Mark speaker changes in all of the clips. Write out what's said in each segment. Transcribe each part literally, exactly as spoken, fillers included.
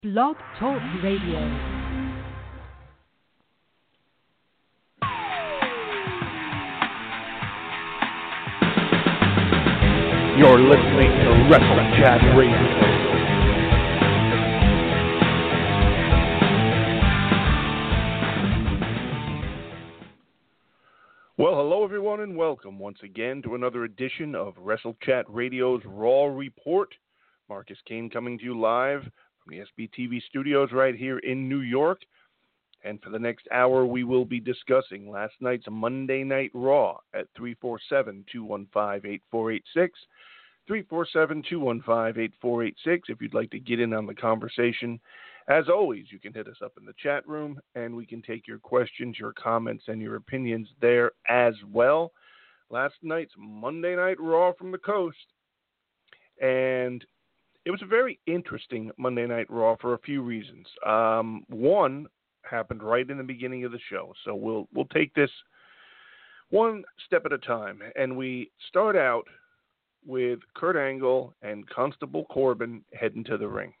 Speaker 1: Blog Talk Radio.
Speaker 2: You're listening to Wrestle Chat Radio. Well, hello everyone, and welcome once again to another edition of Wrestle Chat Radio's Raw Report. Marcus Kane coming to you live from the S B T V studios right here in New York. And for the next hour, we will be discussing last night's Monday Night Raw at three four seven, two one five, eight four eight six. three four seven, two one five, eight four eight six if you'd like to get in on the conversation. As always, you can hit us up in the chat room, and we can take your questions, your comments, and your opinions there as well. Last night's Monday Night Raw from the coast, and it was a very interesting Monday Night Raw for a few reasons. Um, one happened right in the beginning of the show, so we'll we'll take this one step at a time, and we start out with Kurt Angle and Constable Corbin heading to the ring.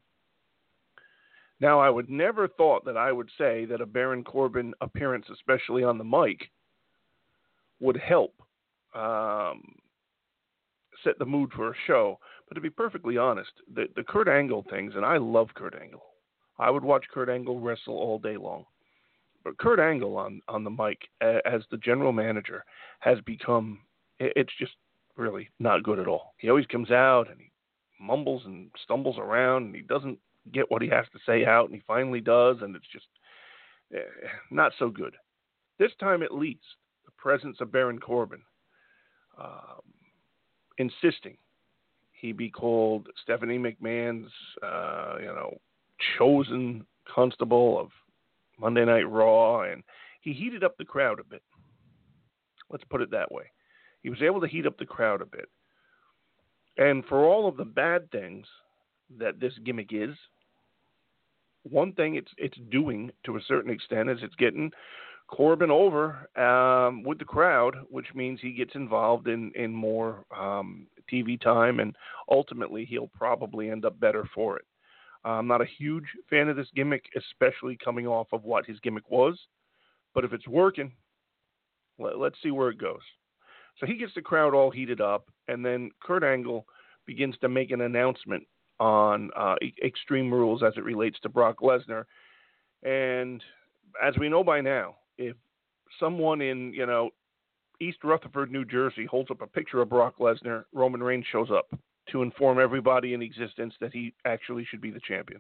Speaker 2: Now, I would never thought that I would say that a Baron Corbin appearance, especially on the mic, would help um, set the mood for a show. But to be perfectly honest, the, the Kurt Angle things, and I love Kurt Angle. I would watch Kurt Angle wrestle all day long. But Kurt Angle on, on the mic as the general manager has become, it's just really not good at all. He always comes out and he mumbles and stumbles around and he doesn't get what he has to say out, and he finally does, and it's just eh, not so good. This time at least, the presence of Baron Corbin um, insisting he be called Stephanie McMahon's uh, you know, chosen constable of Monday Night Raw, and he heated up the crowd a bit. Let's put it that way. He was able to heat up the crowd a bit. And for all of the bad things that this gimmick is, one thing it's it's doing to a certain extent is it's getting Corbin over um, with the crowd, which means he gets involved in, in more um, T V time, and ultimately he'll probably end up better for it. I'm not a huge fan of this gimmick, especially coming off of what his gimmick was, but if it's working, let, let's see where it goes. So he gets the crowd all heated up, and then Kurt Angle begins to make an announcement on uh, Extreme Rules as it relates to Brock Lesnar. And as we know by now, if someone in, you know, East Rutherford, New Jersey holds up a picture of Brock Lesnar, Roman Reigns shows up to inform everybody in existence that he actually should be the champion.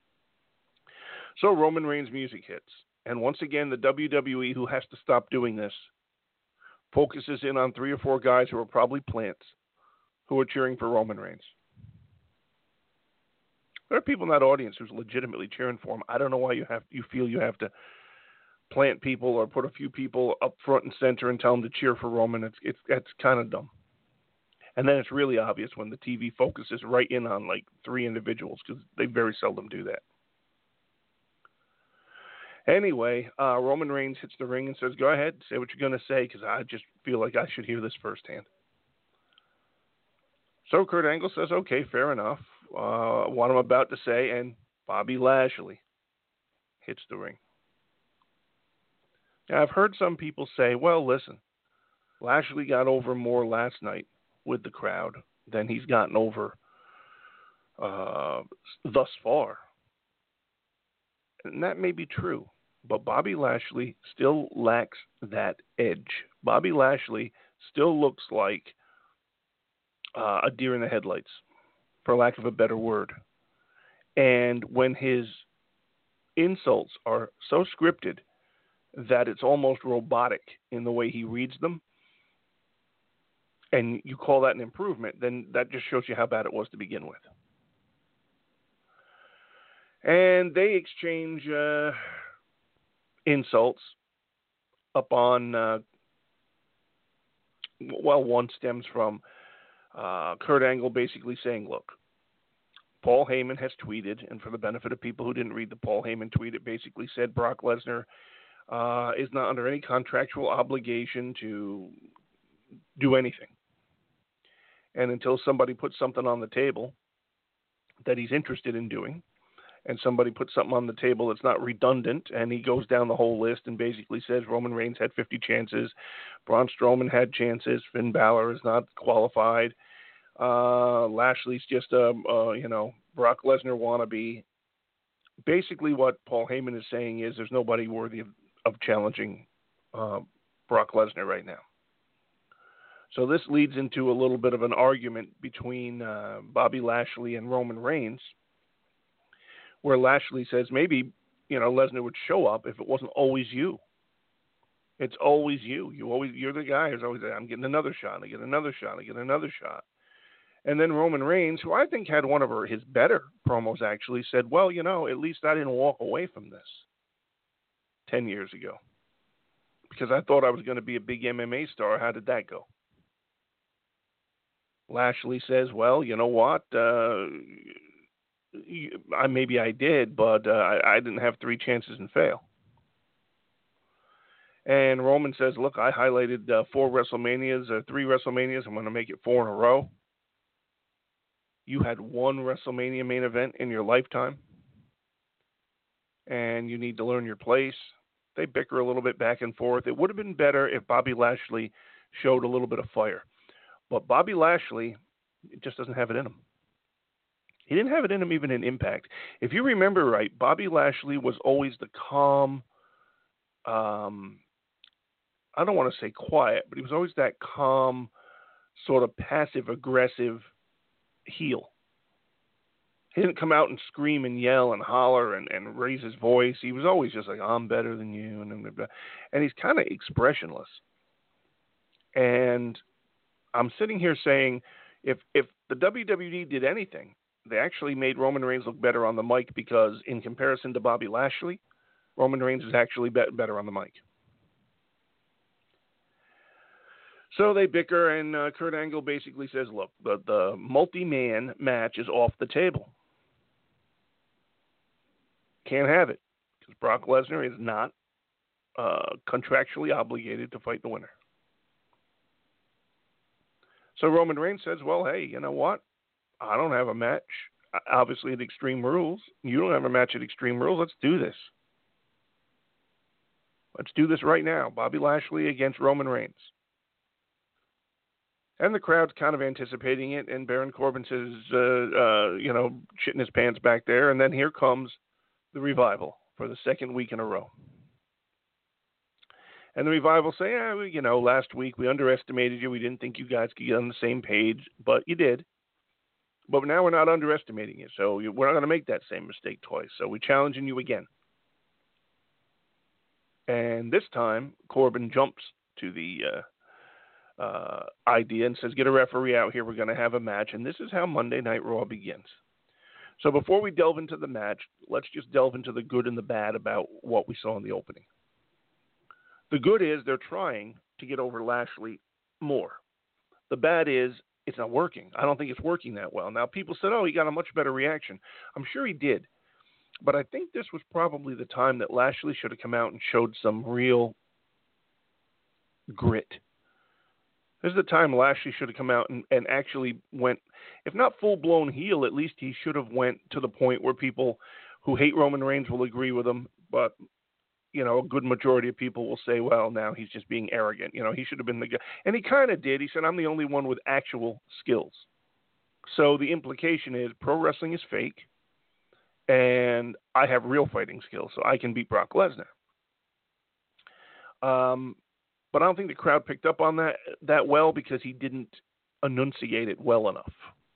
Speaker 2: So Roman Reigns' music hits. And once again, the W W E, who has to stop doing this, focuses in on three or four guys who are probably plants who are cheering for Roman Reigns. There are people in that audience who's legitimately cheering for him. I don't know why you have you feel you have to plant people or put a few people up front and center and tell them to cheer for Roman. It's it's that's kind of dumb. And then it's really obvious when the T V focuses right in on like three individuals, because they very seldom do that. Anyway, uh, Roman Reigns hits the ring and says, "Go ahead, say what you're going to say, because I just feel like I should hear this firsthand." So Kurt Angle says, "Okay, fair enough. Uh, what I'm about to say," and Bobby Lashley hits the ring. Now, I've heard some people say, well, listen, Lashley got over more last night with the crowd than he's gotten over uh, thus far. And that may be true, but Bobby Lashley still lacks that edge. Bobby Lashley still looks like uh, a deer in the headlights, for lack of a better word. And when his insults are so scripted that it's almost robotic in the way he reads them, and you call that an improvement, then that just shows you how bad it was to begin with. And they exchange uh, insults up on, uh, well, one stems from uh, Kurt Angle basically saying, look, Paul Heyman has tweeted, and for the benefit of people who didn't read the Paul Heyman tweet, it basically said Brock Lesnar uh, is not under any contractual obligation to do anything. And until somebody puts something on the table that he's interested in doing, and somebody puts something on the table that's not redundant, and he goes down the whole list and basically says Roman Reigns had fifty chances, Braun Strowman had chances, Finn Balor is not qualified, uh, Lashley's just a, a you know Brock Lesnar wannabe. Basically, what Paul Heyman is saying is there's nobody worthy of, of challenging uh, Brock Lesnar right now. So this leads into a little bit of an argument between uh, Bobby Lashley and Roman Reigns, where Lashley says maybe, you know, Lesnar would show up if it wasn't always you. It's always you. You always, you're the guy who's always, I'm getting another shot, I get another shot, I get another shot. And then Roman Reigns, who I think had one of her, his better promos actually, said, well, you know, at least I didn't walk away from this ten years ago because I thought I was going to be a big M M A star. How did that go? Lashley says, well, you know what? Uh, I, maybe I did, but uh, I, I didn't have three chances and fail. And Roman says, look, I highlighted uh, four WrestleManias, uh, three WrestleManias. I'm going to make it four in a row. You had one WrestleMania main event in your lifetime, and you need to learn your place. They bicker a little bit back and forth. It would have been better if Bobby Lashley showed a little bit of fire. But Bobby Lashley just doesn't have it in him. He didn't have it in him even in Impact. If you remember right, Bobby Lashley was always the calm, um, I don't want to say quiet, but he was always that calm, sort of passive-aggressive heel. He didn't come out and scream and yell and holler and, and raise his voice. He was always just like, I'm better than you. And, and he's kind of expressionless. And I'm sitting here saying, if if the W W E did anything, they actually made Roman Reigns look better on the mic because in comparison to Bobby Lashley, Roman Reigns is actually be- better on the mic. So they bicker, and uh, Kurt Angle basically says, look, the, the multi-man match is off the table. Can't have it because Brock Lesnar is not uh, contractually obligated to fight the winner. So Roman Reigns says, well, hey, you know what? I don't have a match, obviously, at Extreme Rules. You don't have a match at Extreme Rules. Let's do this. Let's do this right now. Bobby Lashley against Roman Reigns. And the crowd's kind of anticipating it, and Baron Corbin says, uh, uh, you know, shitting his pants back there. And then here comes the Revival for the second week in a row. And the Revival say, yeah, well, you know, last week we underestimated you. We didn't think you guys could get on the same page, but you did. But now we're not underestimating you, so we're not going to make that same mistake twice. So we're challenging you again. And this time, Corbin jumps to the uh, uh, idea and says, get a referee out here. We're going to have a match. And this is how Monday Night Raw begins. So before we delve into the match, let's just delve into the good and the bad about what we saw in the opening. The good is they're trying to get over Lashley more. The bad is it's not working. I don't think it's working that well. Now, people said, oh, he got a much better reaction. I'm sure he did. But I think this was probably the time that Lashley should have come out and showed some real grit. This is the time Lashley should have come out and, and actually went, if not full-blown heel, at least he should have went to the point where people who hate Roman Reigns will agree with him, but you know, a good majority of people will say, well, now he's just being arrogant. You know, he should have been the guy. And he kind of did. He said, I'm the only one with actual skills. So the implication is pro wrestling is fake, and I have real fighting skills, so I can beat Brock Lesnar. Um, but I don't think the crowd picked up on that that well because he didn't enunciate it well enough.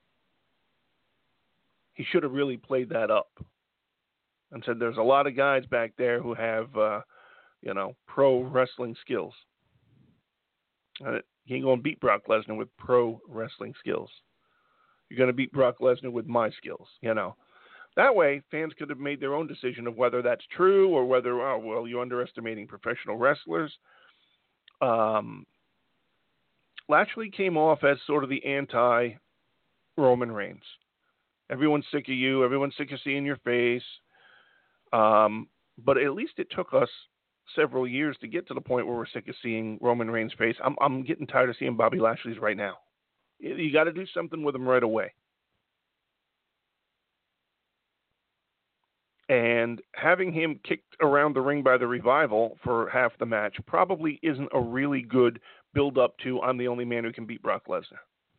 Speaker 2: He should have really played that up and said there's a lot of guys back there who have, uh, you know, pro wrestling skills. Uh, you ain't going to beat Brock Lesnar with pro wrestling skills. You're going to beat Brock Lesnar with my skills, you know. That way, fans could have made their own decision of whether that's true or whether, oh, well, you're underestimating professional wrestlers. Um, Lashley came off as sort of the anti-Roman Reigns. Everyone's sick of you. Everyone's sick of seeing your face. Um, but at least it took us several years to get to the point where we're sick of seeing Roman Reigns' face. I'm, I'm getting tired of seeing Bobby Lashley's right now. You, you got to do something with him right away. And having him kicked around the ring by the Revival for half the match probably isn't a really good build-up to I'm the only man who can beat Brock Lesnar.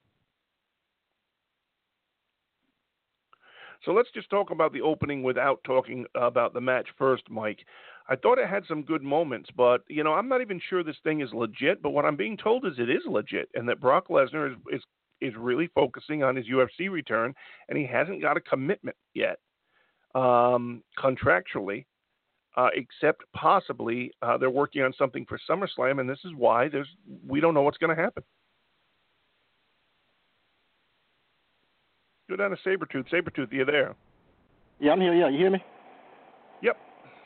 Speaker 2: So let's just talk about the opening without talking about the match first, Mike. I thought it had some good moments, but, you know, I'm not even sure this thing is legit, but what I'm being told is it is legit, and that Brock Lesnar is, is, is really focusing on his U F C return, and he hasn't got a commitment yet, um, contractually, uh, except possibly uh, they're working on something for SummerSlam, and this is why there's we don't know what's going to happen. Go down to Sabretooth. Sabretooth, are you there?
Speaker 1: Yeah, I'm here. Yeah, you hear me?
Speaker 2: Yep.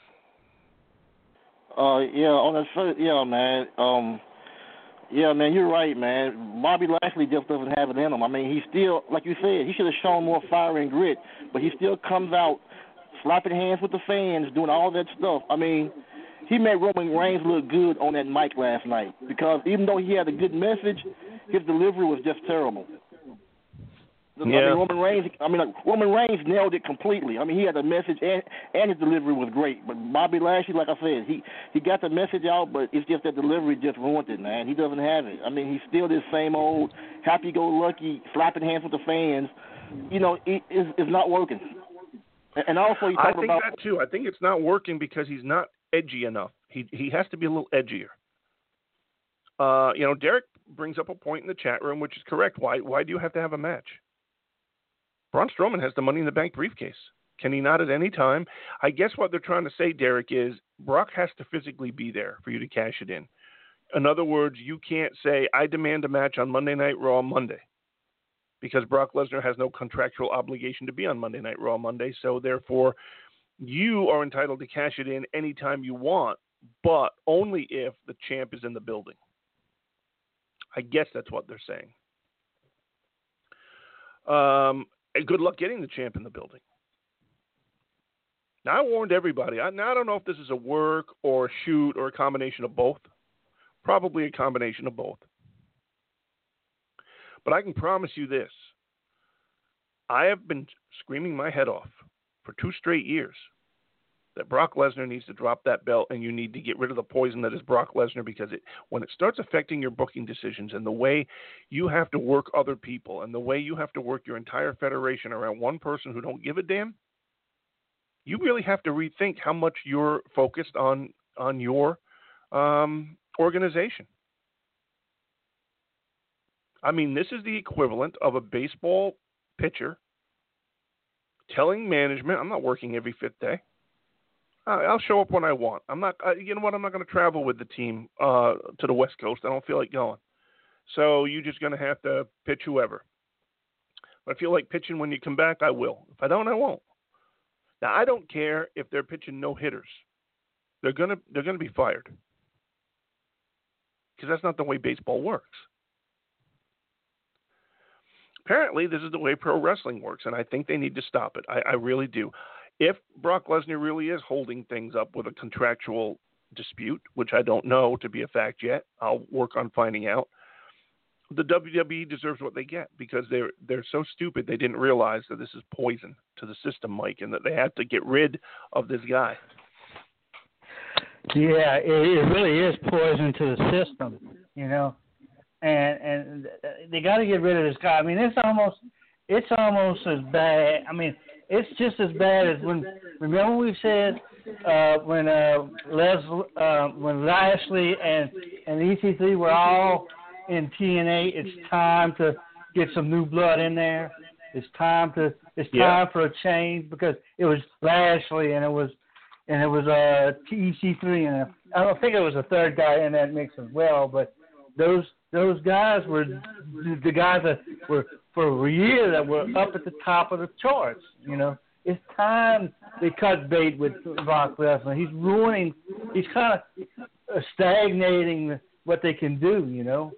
Speaker 1: Uh, yeah, on the first, yeah, man. Um, yeah, man, you're right, man. Bobby Lashley just doesn't have it in him. I mean, he still, like you said, he should have shown more fire and grit, but he still comes out slapping hands with the fans, doing all that stuff. I mean, he made Roman Reigns look good on that mic last night because even though he had a good message, his delivery was just terrible.
Speaker 2: Yeah.
Speaker 1: I mean, Roman Reigns. I mean, like, Roman Reigns nailed it completely. I mean, he had a message, and and his delivery was great. But Bobby Lashley, like I said, he he got the message out, but it's just that delivery just ruined it, man. He doesn't have it. I mean, he's still this same old happy-go-lucky, slapping hands with the fans. You know, it, it's, it's not working. And also, you
Speaker 2: I
Speaker 1: talk
Speaker 2: think
Speaker 1: about
Speaker 2: that too. I think it's not working because he's not edgy enough. He he has to be a little edgier. Uh, you know, Derek brings up a point in the chat room, which is correct. Why why do you have to have a match? Braun Strowman has the Money in the Bank briefcase. Can he not at any time? I guess what they're trying to say, Derek, is Brock has to physically be there for you to cash it in. In other words, you can't say, I demand a match on Monday Night Raw on Monday, because Brock Lesnar has no contractual obligation to be on Monday Night Raw on Monday, so therefore you are entitled to cash it in anytime you want, but only if the champ is in the building. I guess that's what they're saying. Um, and good luck getting the champ in the building. Now, I warned everybody. I, now, I don't know if this is a work or a shoot or a combination of both. Probably a combination of both. But I can promise you this. I have been screaming my head off for two straight years that Brock Lesnar needs to drop that belt, and you need to get rid of the poison that is Brock Lesnar, because it, when it starts affecting your booking decisions and the way you have to work other people and the way you have to work your entire federation around one person who don't give a damn, you really have to rethink how much you're focused on on your um, organization. I mean, this is the equivalent of a baseball pitcher telling management, I'm not working every fifth day. I'll show up when I want. I'm not, uh, you know what? I'm not going to travel with the team uh, to the West Coast. I don't feel like going. So you're just going to have to pitch whoever. If I feel like pitching when you come back, I will. If I don't, I won't. Now, I don't care if they're pitching no hitters. They're going to they're going to be fired, because that's not the way baseball works. Apparently, this is the way pro wrestling works, and I think they need to stop it. I, I really do. If Brock Lesnar really is holding things up with a contractual dispute, which I don't know to be a fact yet, I'll work on finding out, the W W E deserves what they get, because they're they're so stupid they didn't realize that this is poison to the system, Mike, and that they have to get rid of this guy.
Speaker 3: Yeah, it, it really is poison to the system, you know, and and they got to get rid of this guy. I mean, it's almost it's almost as bad. I mean, it's just as bad as when, remember we said uh, when uh, Les, uh, when Lashley and, and E C three were all in T N A, it's time to get some new blood in there. It's time to, it's time yeah. for a change, because it was Lashley and it was, and it was uh, E C three, and I don't think it was a third guy in that mix as well, but those those guys were the guys that were for a year that were up at the top of the charts. You know, it's time they cut bait with Brock Lesnar. He's ruining. He's kind of stagnating what they can do. You know.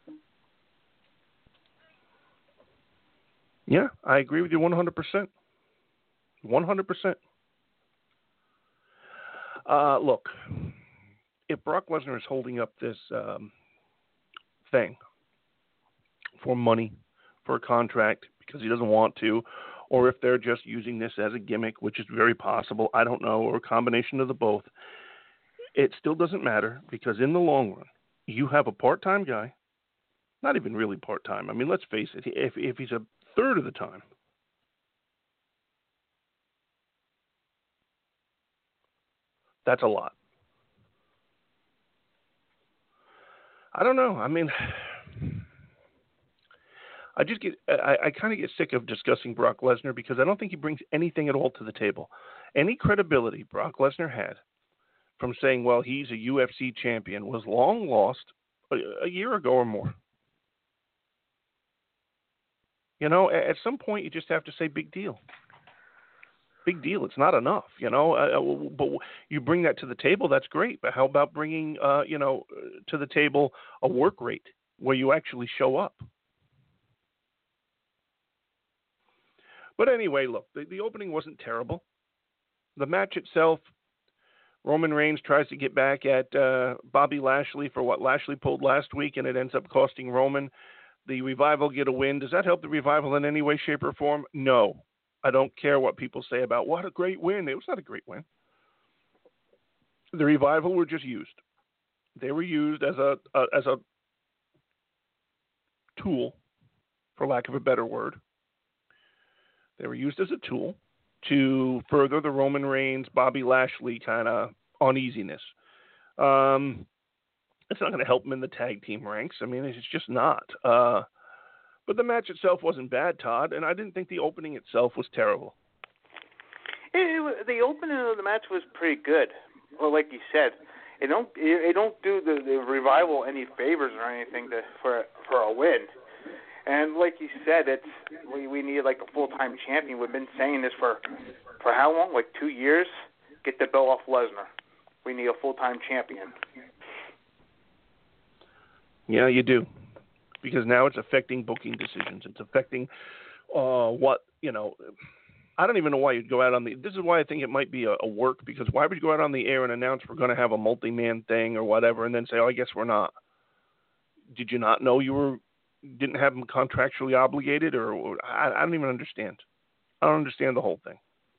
Speaker 2: Yeah, I agree with you one hundred percent. one hundred percent. Uh, look, if Brock Lesnar is holding up this um, thing for money, for a contract, because he doesn't want to, or if they're just using this as a gimmick, which is very possible. I don't know, or a combination of the both. It still doesn't matter because in the long run, you have a part-time guy, not even really part-time. I mean, let's face it, if if he's a third of the time, that's a lot. I don't know. I mean, I just get, I, I kind of get sick of discussing Brock Lesnar because I don't think he brings anything at all to the table. Any credibility Brock Lesnar had from saying, well, he's a U F C champion was long lost a, a year ago or more. You know, at some point you just have to say big deal. Big deal. It's not enough, you know. Uh, but you bring that to the table, that's great. But how about bringing, uh, you know, to the table a work rate where you actually show up? But anyway, look, the, the opening wasn't terrible. The match itself, Roman Reigns tries to get back at uh, Bobby Lashley for what Lashley pulled last week, and it ends up costing Roman. The Revival get a win. Does that help the Revival in any way, shape, or form? No. I don't care what people say about what a great win. It was not a great win. The Revival were just used. They were used as a, a as a tool, for lack of a better word. They were used as a tool to further the Roman Reigns, Bobby Lashley kind of uneasiness. Um, it's not going to help them in the tag team ranks. I mean, it's just not. Uh, But the match itself wasn't bad, Todd, and I didn't think the opening itself was terrible.
Speaker 4: It, it, the opening of the match was pretty good. Well, like you said, it don't it, it don't do the, the Revival any favors or anything to, for for a win. And like you said, it's we, we need like a full time champion. We've been saying this for for how long? Like two years. Get the belt off Lesnar. We need a full time champion.
Speaker 2: Yeah, you do. Because now it's affecting booking decisions. It's affecting uh, what, you know, I don't even know why you'd go out on the, this is why I think it might be a, a work, because why would you go out on the air and announce we're going to have a multi-man thing or whatever and then say, oh, I guess we're not. Did you not know you were, didn't have them contractually obligated or, or I, I don't even understand. I don't understand the whole thing.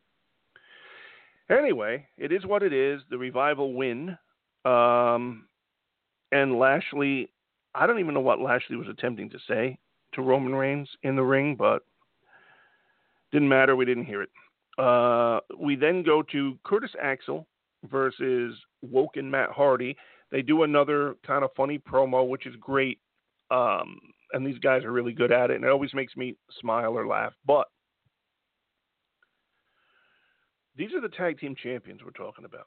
Speaker 2: Anyway, it is what it is. The Revival win. Um, and Lashley, I don't even know what Lashley was attempting to say to Roman Reigns in the ring, but didn't matter. We didn't hear it. Uh, we then go to Curtis Axel versus Woken Matt Hardy. They do another kind of funny promo, which is great. Um, and these guys are really good at it, and it always makes me smile or laugh. But these are the tag team champions we're talking about.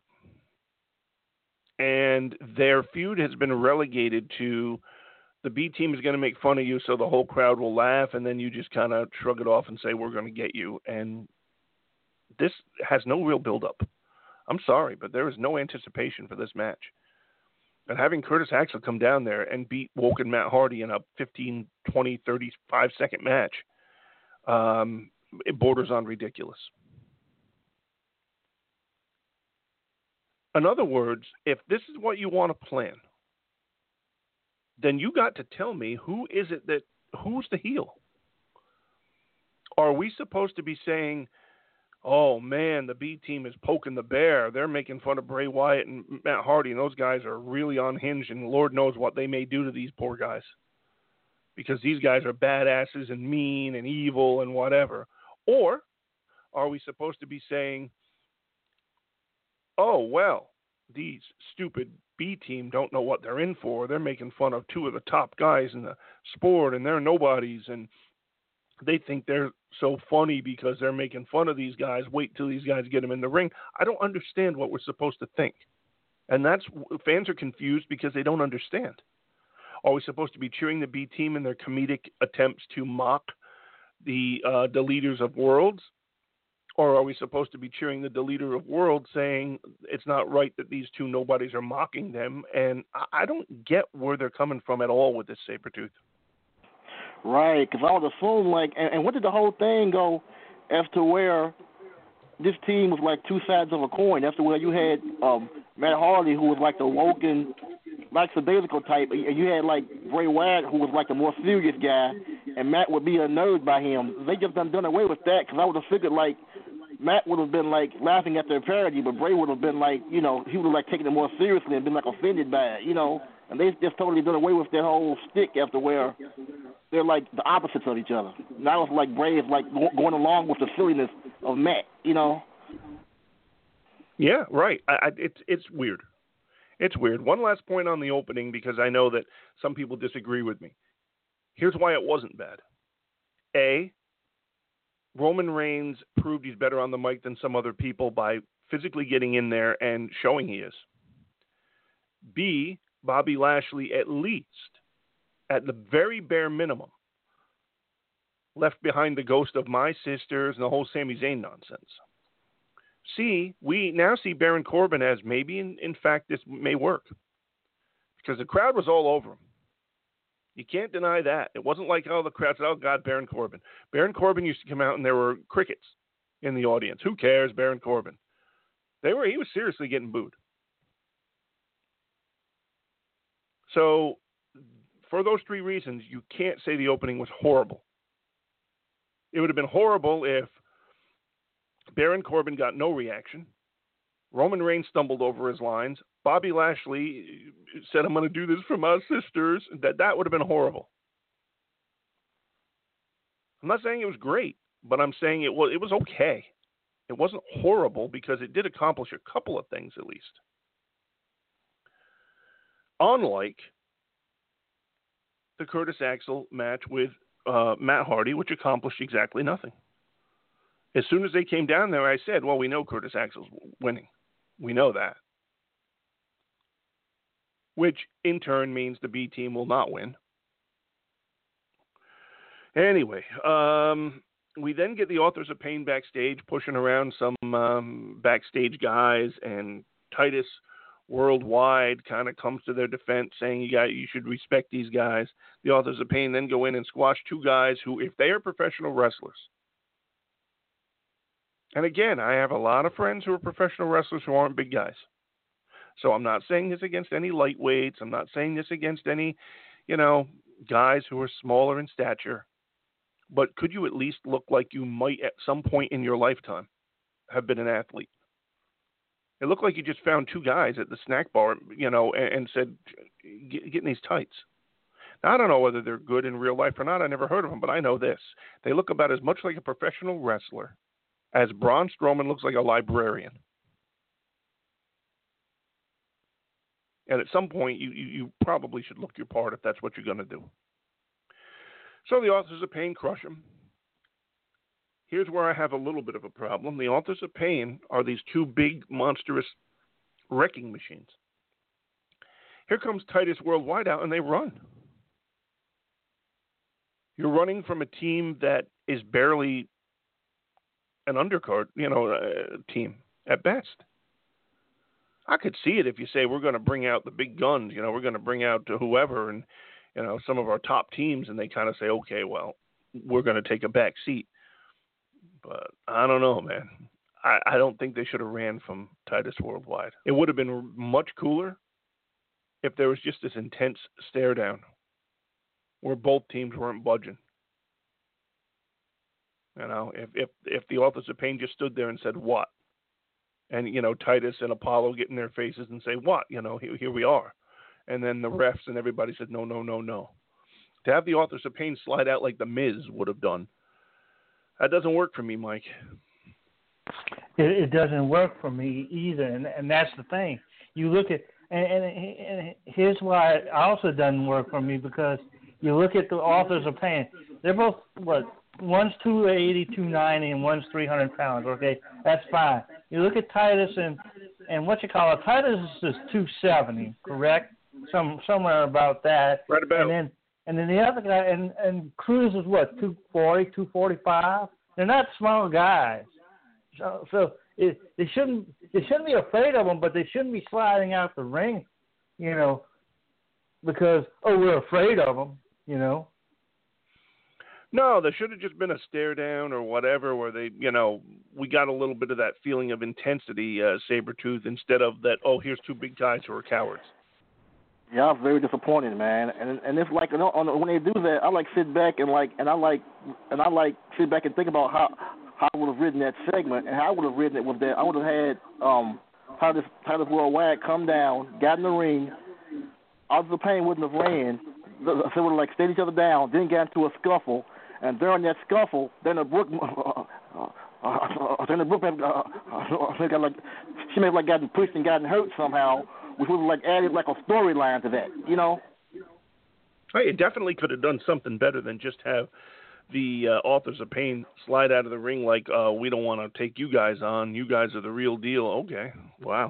Speaker 2: And their feud has been relegated to the B team is going to make fun of you so the whole crowd will laugh, and then you just kind of shrug it off and say, we're going to get you. And this has no real build-up. I'm sorry, but there is no anticipation for this match. And having Curtis Axel come down there and beat Woken Matt Hardy in a fifteen, twenty, thirty-five second match, um, it borders on ridiculous. In other words, if this is what you want to plan, then you got to tell me who is it that, who's the heel? Are we supposed to be saying, oh man, the B team is poking the bear. They're making fun of Bray Wyatt and Matt Hardy, and those guys are really unhinged, and Lord knows what they may do to these poor guys. Because these guys are badasses and mean and evil and whatever. Or are we supposed to be saying, oh, well, these stupid B team don't know what they're in for. They're making fun of two of the top guys in the sport, and they're nobodies, and they think they're so funny because they're making fun of these guys. Wait till these guys get them in the ring. I don't understand what we're supposed to think. And that's, fans are confused because they don't understand. Are we supposed to be cheering the B team in their comedic attempts to mock the uh, the leaders of worlds? Or are we supposed to be cheering the leader of worlds saying it's not right that these two nobodies are mocking them? And I don't get where they're coming from at all with this Sabretooth.
Speaker 1: Right, because I would assume, like, and, and what did the whole thing go as to where this team was like two sides of a coin? That's where you had um, Matt Hardy, who was like the Woken, like the Basico type, and you had like Bray Wyatt, who was like the more serious guy, and Matt would be unnerved by him. They just done done away with that because I would have figured like Matt would have been like laughing at their parody, but Bray would have been like, you know, he would have like taken it more seriously and been like offended by it, you know. And they just totally done away with their whole stick after where they're like the opposites of each other. Now it's like Bray is like going along with the silliness of Matt, you know.
Speaker 2: Yeah, right. I, I, it's it's weird. It's weird. One last point on the opening because I know that some people disagree with me. Here's why it wasn't bad. A, Roman Reigns proved he's better on the mic than some other people by physically getting in there and showing he is. B, Bobby Lashley at least, at the very bare minimum, left behind the ghost of my sisters and the whole Sami Zayn nonsense. C, we now see Baron Corbin as maybe, in, in fact, this may work. Because the crowd was all over him. You can't deny that. It wasn't like, oh, the crowd said, oh, God, Baron Corbin. Baron Corbin used to come out and there were crickets in the audience. Who cares, Baron Corbin? They were. He was seriously getting booed. So for those three reasons, you can't say the opening was horrible. It would have been horrible if Baron Corbin got no reaction. Roman Reigns stumbled over his lines. Bobby Lashley said, I'm going to do this for my sisters. That that would have been horrible. I'm not saying it was great, but I'm saying it was, it was okay. It wasn't horrible because it did accomplish a couple of things at least. Unlike the Curtis Axel match with uh, Matt Hardy, which accomplished exactly nothing. As soon as they came down there, I said, well, we know Curtis Axel's winning. We know that. Which, in turn, means the B team will not win. Anyway, um, we then get the Authors of Pain backstage, pushing around some um, backstage guys, and Titus Worldwide kind of comes to their defense, saying you got you should respect these guys. The Authors of Pain then go in and squash two guys who, if they are professional wrestlers, and again, I have a lot of friends who are professional wrestlers who aren't big guys. So I'm not saying this against any lightweights. I'm not saying this against any, you know, guys who are smaller in stature. But could you at least look like you might at some point in your lifetime have been an athlete? It looked like you just found two guys at the snack bar, you know, and, and said, get, get in these tights. Now, I don't know whether they're good in real life or not. I never heard of them, but I know this. They look about as much like a professional wrestler as Braun Strowman looks like a librarian. And at some point, you, you, you probably should look your part if that's what you're going to do. So the Authors of Pain crush him. Here's where I have a little bit of a problem. The Authors of Pain are these two big, monstrous wrecking machines. Here comes Titus Worldwide out, and they run. You're running from a team that is barely an undercard, you know, uh, team at best. I could see it if you say we're going to bring out the big guns, you know, we're going to bring out whoever and, you know, some of our top teams, and they kind of say, okay, well, we're going to take a back seat. But I don't know, man. I, I don't think they should have ran from Titus Worldwide. It would have been much cooler if there was just this intense stare down where both teams weren't budging. You know, if, if if the Authors of Pain just stood there and said, what? And, you know, Titus and Apollo get in their faces and say, what? You know, here, here we are. And then the refs and everybody said, no, no, no, no. To have the Authors of Pain slide out like the Miz would have done, that doesn't work for me, Mike.
Speaker 3: It, it doesn't work for me either, and and that's the thing. You look at, and, and, and here's why it also doesn't work for me, because you look at the Authors of Pain. They're both, what, one's two eighty, two ninety, and one's three hundred pounds, okay? That's fine. You look at Titus and, and what you call it, Titus is two seventy, correct? Some Somewhere about that.
Speaker 2: Right about.
Speaker 3: And then, and then the other guy, and, and Cruz is what, two forty, two forty-five? They're not small guys. So, so it, they shouldn't they shouldn't be afraid of them, but they shouldn't be sliding out the ring, you know, because, oh, we're afraid of them, you know.
Speaker 2: No, there should have just been a stare down or whatever where they, you know, we got a little bit of that feeling of intensity, uh, Sabretooth, instead of that, oh, here's two big guys who are cowards.
Speaker 1: Yeah, I'm very disappointed, man. And and it's like, you know, on, when they do that, I like sit back and like and I like and I like sit back and think about how how I would have written that segment and how I would have written it with that. I would have had um Titus Titus Worldwide come down, got in the ring. Arthur Payne wouldn't have ran. They would have like stayed each other down, then got into a scuffle, and during that scuffle, then the Brooke. Uh, uh, uh, then the Brooke, uh, uh, got like she may have like gotten pushed and gotten hurt somehow, which would have like added like a storyline to that, you know.
Speaker 2: Hey, it definitely could have done something better than just have the uh, Authors of Pain slide out of the ring like, uh, we don't want to take you guys on. You guys are the real deal. Okay, wow.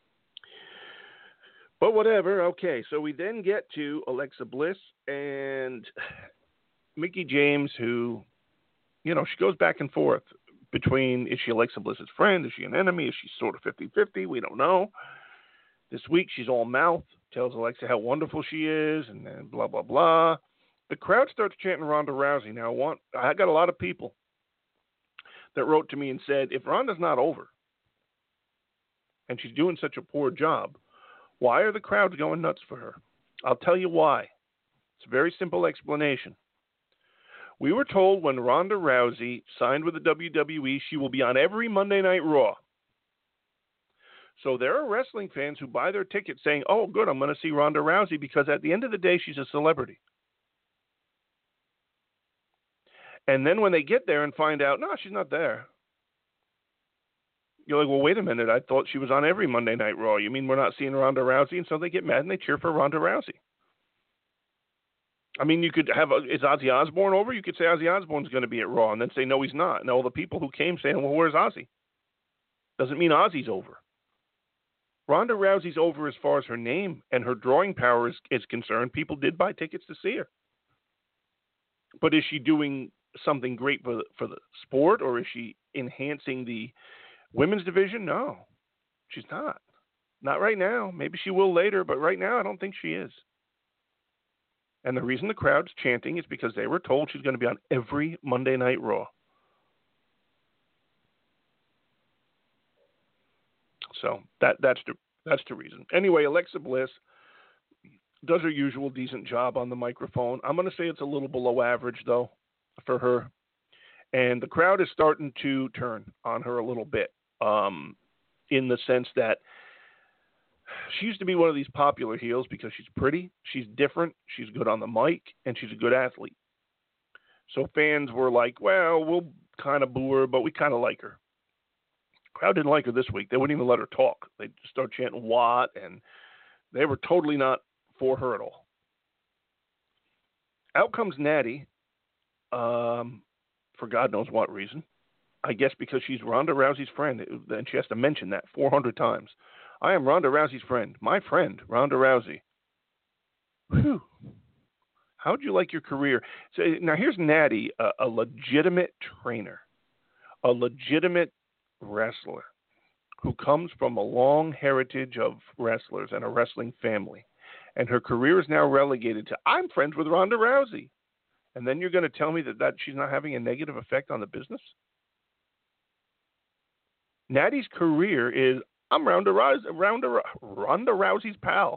Speaker 2: But whatever, okay. So we then get to Alexa Bliss and Mickie James, who, you know, she goes back and forth between, is she Alexa Bliss's friend? Is she an enemy? Is she sort of fifty-fifty? We don't know. This week, she's all mouth, tells Alexa how wonderful she is, and then blah, blah, blah. The crowd starts chanting Ronda Rousey. Now, I, want, I got a lot of people that wrote to me and said, if Ronda's not over and she's doing such a poor job, why are the crowds going nuts for her? I'll tell you why. It's a very simple explanation. We were told when Ronda Rousey signed with the W W E, she will be on every Monday Night Raw. So there are wrestling fans who buy their tickets saying, oh, good, I'm going to see Ronda Rousey because at the end of the day, she's a celebrity. And then when they get there and find out, no, she's not there. You're like, well, wait a minute. I thought she was on every Monday Night Raw. You mean we're not seeing Ronda Rousey? And so they get mad and they cheer for Ronda Rousey. I mean, you could have, a, is Ozzy Osbourne over? You could say Ozzy Osbourne's going to be at Raw and then say, no, he's not. And all the people who came saying, well, where's Ozzy? Doesn't mean Ozzy's over. Ronda Rousey's over as far as her name and her drawing power is, is concerned. People did buy tickets to see her. But is she doing something great for the, for the sport, or is she enhancing the women's division? No, she's not. Not right now. Maybe she will later, but right now I don't think she is. And the reason the crowd's chanting is because they were told she's going to be on every Monday Night Raw. So that that's the that's the reason. Anyway, Alexa Bliss does her usual decent job on the microphone. I'm going to say it's a little below average, though, for her. And the crowd is starting to turn on her a little bit, um, in the sense that she used to be one of these popular heels because she's pretty, she's different, she's good on the mic, and she's a good athlete. So fans were like, well, we'll kind of boo her, but we kind of like her. Crowd didn't like her this week. They wouldn't even let her talk. They just start chanting "what," and they were totally not for her at all. Out comes Natty, um, for God knows what reason. I guess because she's Ronda Rousey's friend, and she has to mention that four hundred times. I am Ronda Rousey's friend. My friend, Ronda Rousey. Whew. How'd you like your career? So now here's Natty, a, a legitimate trainer, a legitimate wrestler who comes from a long heritage of wrestlers and a wrestling family. And her career is now relegated to, I'm friends with Ronda Rousey. And then you're going to tell me that, that she's not having a negative effect on the business? Natty's career is, I'm Ronda, Rousey, Ronda, Ronda Rousey's pal.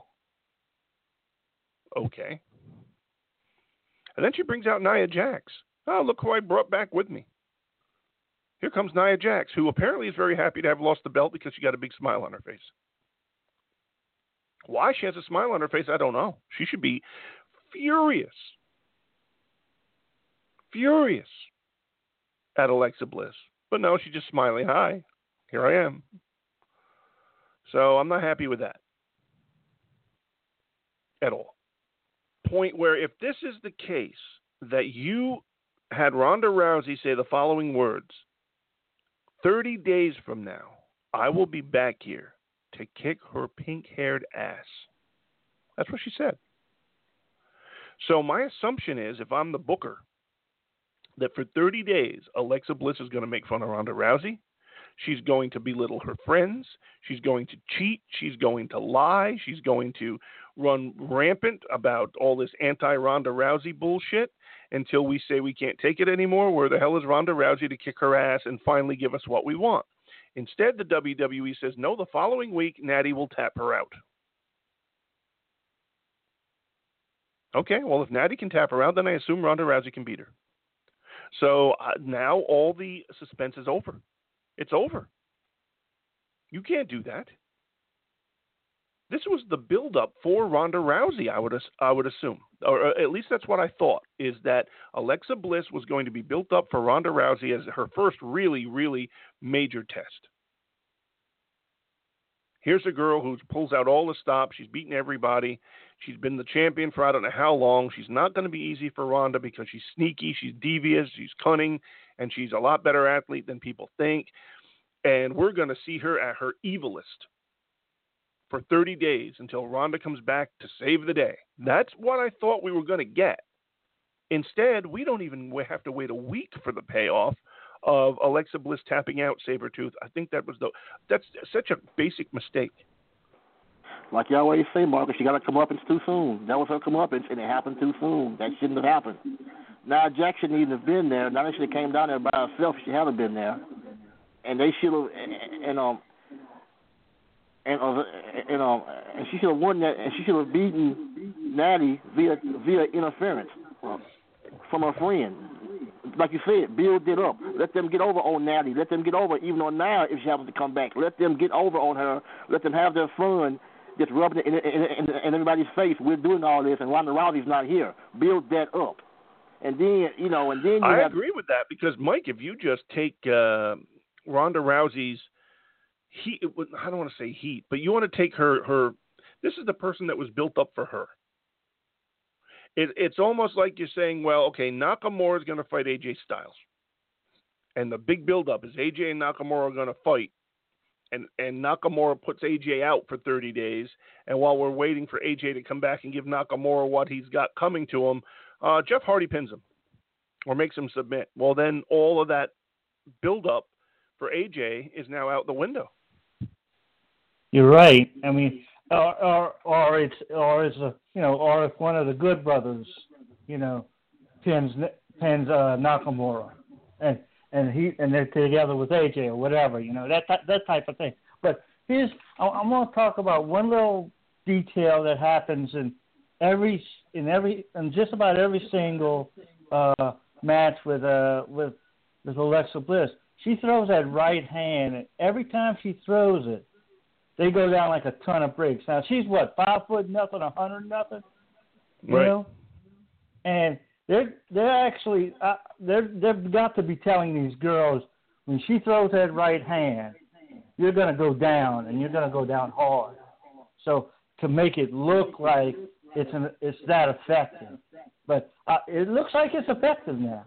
Speaker 2: Okay. And then she brings out Nia Jax. Oh, look who I brought back with me. Here comes Nia Jax, who apparently is very happy to have lost the belt because she got a big smile on her face. Why she has a smile on her face, I don't know. She should be furious. Furious at Alexa Bliss. But no, she's just smiling. Hi, here I am. So I'm not happy with that at all. Point where if this is the case that you had Ronda Rousey say the following words, thirty days from now, I will be back here to kick her pink-haired ass. That's what she said. So my assumption is, if I'm the booker, that for thirty days, Alexa Bliss is going to make fun of Ronda Rousey. She's going to belittle her friends. She's going to cheat. She's going to lie. She's going to run rampant about all this anti-Ronda Rousey bullshit until we say we can't take it anymore. Where the hell is Ronda Rousey to kick her ass and finally give us what we want? Instead, the W W E says, no, the following week, Natty will tap her out. Okay, well, if Natty can tap her out, then I assume Ronda Rousey can beat her. So uh, now all the suspense is over. It's over. You can't do that. This was the build-up for Ronda Rousey, I would I would assume, or at least that's what I thought, is that Alexa Bliss was going to be built up for Ronda Rousey as her first really, really major test. Here's a girl who pulls out all the stops. She's beaten everybody. She's been the champion for I don't know how long. She's not going to be easy for Ronda because she's sneaky, she's devious, she's cunning, and she's a lot better athlete than people think. And we're going to see her at her evilest for thirty days until Ronda comes back to save the day. That's what I thought we were going to get. Instead, we don't even have to wait a week for the payoff of Alexa Bliss tapping out Sabretooth. I think that was the that's such a basic mistake.
Speaker 1: Like you always say, Marcus, you got to come up and too soon. That was her comeuppance, and it happened too soon. That shouldn't have happened. Now Jack shouldn't even have been there. Now she should have came down there by herself. She hadn't been there, and they should have and, and um. And, uh, and, um, and she should have won that, and she should have beaten Natty via via interference uh, from her friend. Like you said, build it up. Let them get over on Natty. Let them get over, even on now if she happens to come back. Let them get over on her. Let them have their fun, just rubbing it in, in, in, in everybody's face. We're doing all this, and Ronda Rousey's not here. Build that up. And then, you know, and then you
Speaker 2: I
Speaker 1: have...
Speaker 2: agree with that because, Mike, if you just take uh, Ronda Rousey's heat, I don't want to say heat, but you want to take her, her, this is the person that was built up for her. It, it's almost like you're saying, well, okay, Nakamura is going to fight A J Styles. And the big buildup is A J and Nakamura are going to fight. And, and Nakamura puts A J out for thirty days. And while we're waiting for A J to come back and give Nakamura what he's got coming to him, uh, Jeff Hardy pins him or makes him submit. Well, then all of that buildup for A J is now out the window.
Speaker 3: You're right. I mean, or or, or it's or it's a you know, or if one of the Good Brothers, you know, pins pins uh, Nakamura, and and he and they're together with A J or whatever, you know, that that type of thing. But here's I'm going to talk about one little detail that happens in every in every in just about every single uh, match with uh with with Alexa Bliss. She throws that right hand, and every time she throws it, they go down like a ton of bricks. Now she's what, five foot nothing, a hundred nothing, you
Speaker 2: right.
Speaker 3: know, and they're they're actually uh, they're they've got to be telling these girls when she throws that right hand, you're gonna go down and you're gonna go down hard. So to make it look like it's an it's that effective, but uh, it looks like it's effective now.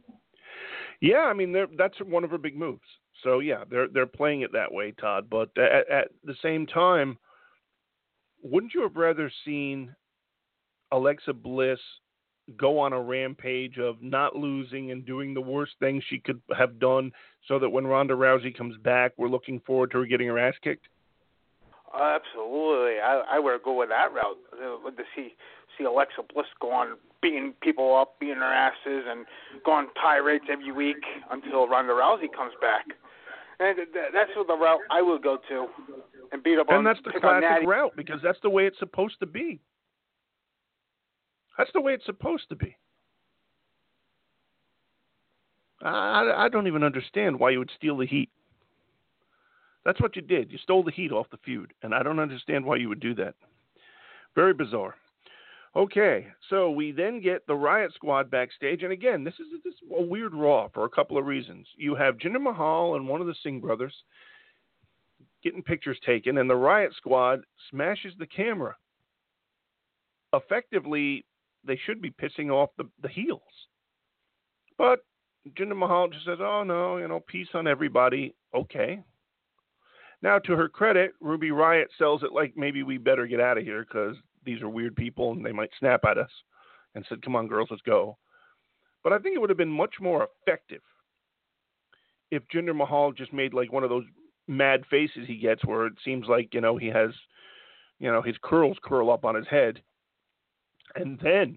Speaker 2: Yeah, I mean that's one of her big moves. So yeah, they're they're playing it that way, Todd. But at, at the same time, wouldn't you have rather seen Alexa Bliss go on a rampage of not losing and doing the worst things she could have done, so that when Ronda Rousey comes back, we're looking forward to her getting her ass kicked?
Speaker 4: Uh, absolutely, I I would go with that route. Uh, to see see Alexa Bliss go on beating people up, beating their asses, and go on tirades every week until Ronda Rousey comes back. And that's what the route I would go to, and beat up
Speaker 2: and
Speaker 4: on.
Speaker 2: And that's the classic route, because that's the way it's supposed to be. That's the way it's supposed to be. I, I don't even understand why you would steal the heat. That's what you did. You stole the heat off the feud, and I don't understand why you would do that. Very bizarre. Okay, so we then get the Riot Squad backstage, and again, this is, this is a weird Raw for a couple of reasons. You have Jinder Mahal and one of the Singh brothers getting pictures taken, and the Riot Squad smashes the camera. Effectively, they should be pissing off the, the heels. But Jinder Mahal just says, oh, no, you know, peace on everybody. Okay. Now, to her credit, Ruby Riott sells it like maybe we better get out of here because these are weird people and they might snap at us, and said, come on, girls, let's go. But I think it would have been much more effective if Jinder Mahal just made like one of those mad faces he gets where it seems like, you know, he has, you know, his curls curl up on his head. And then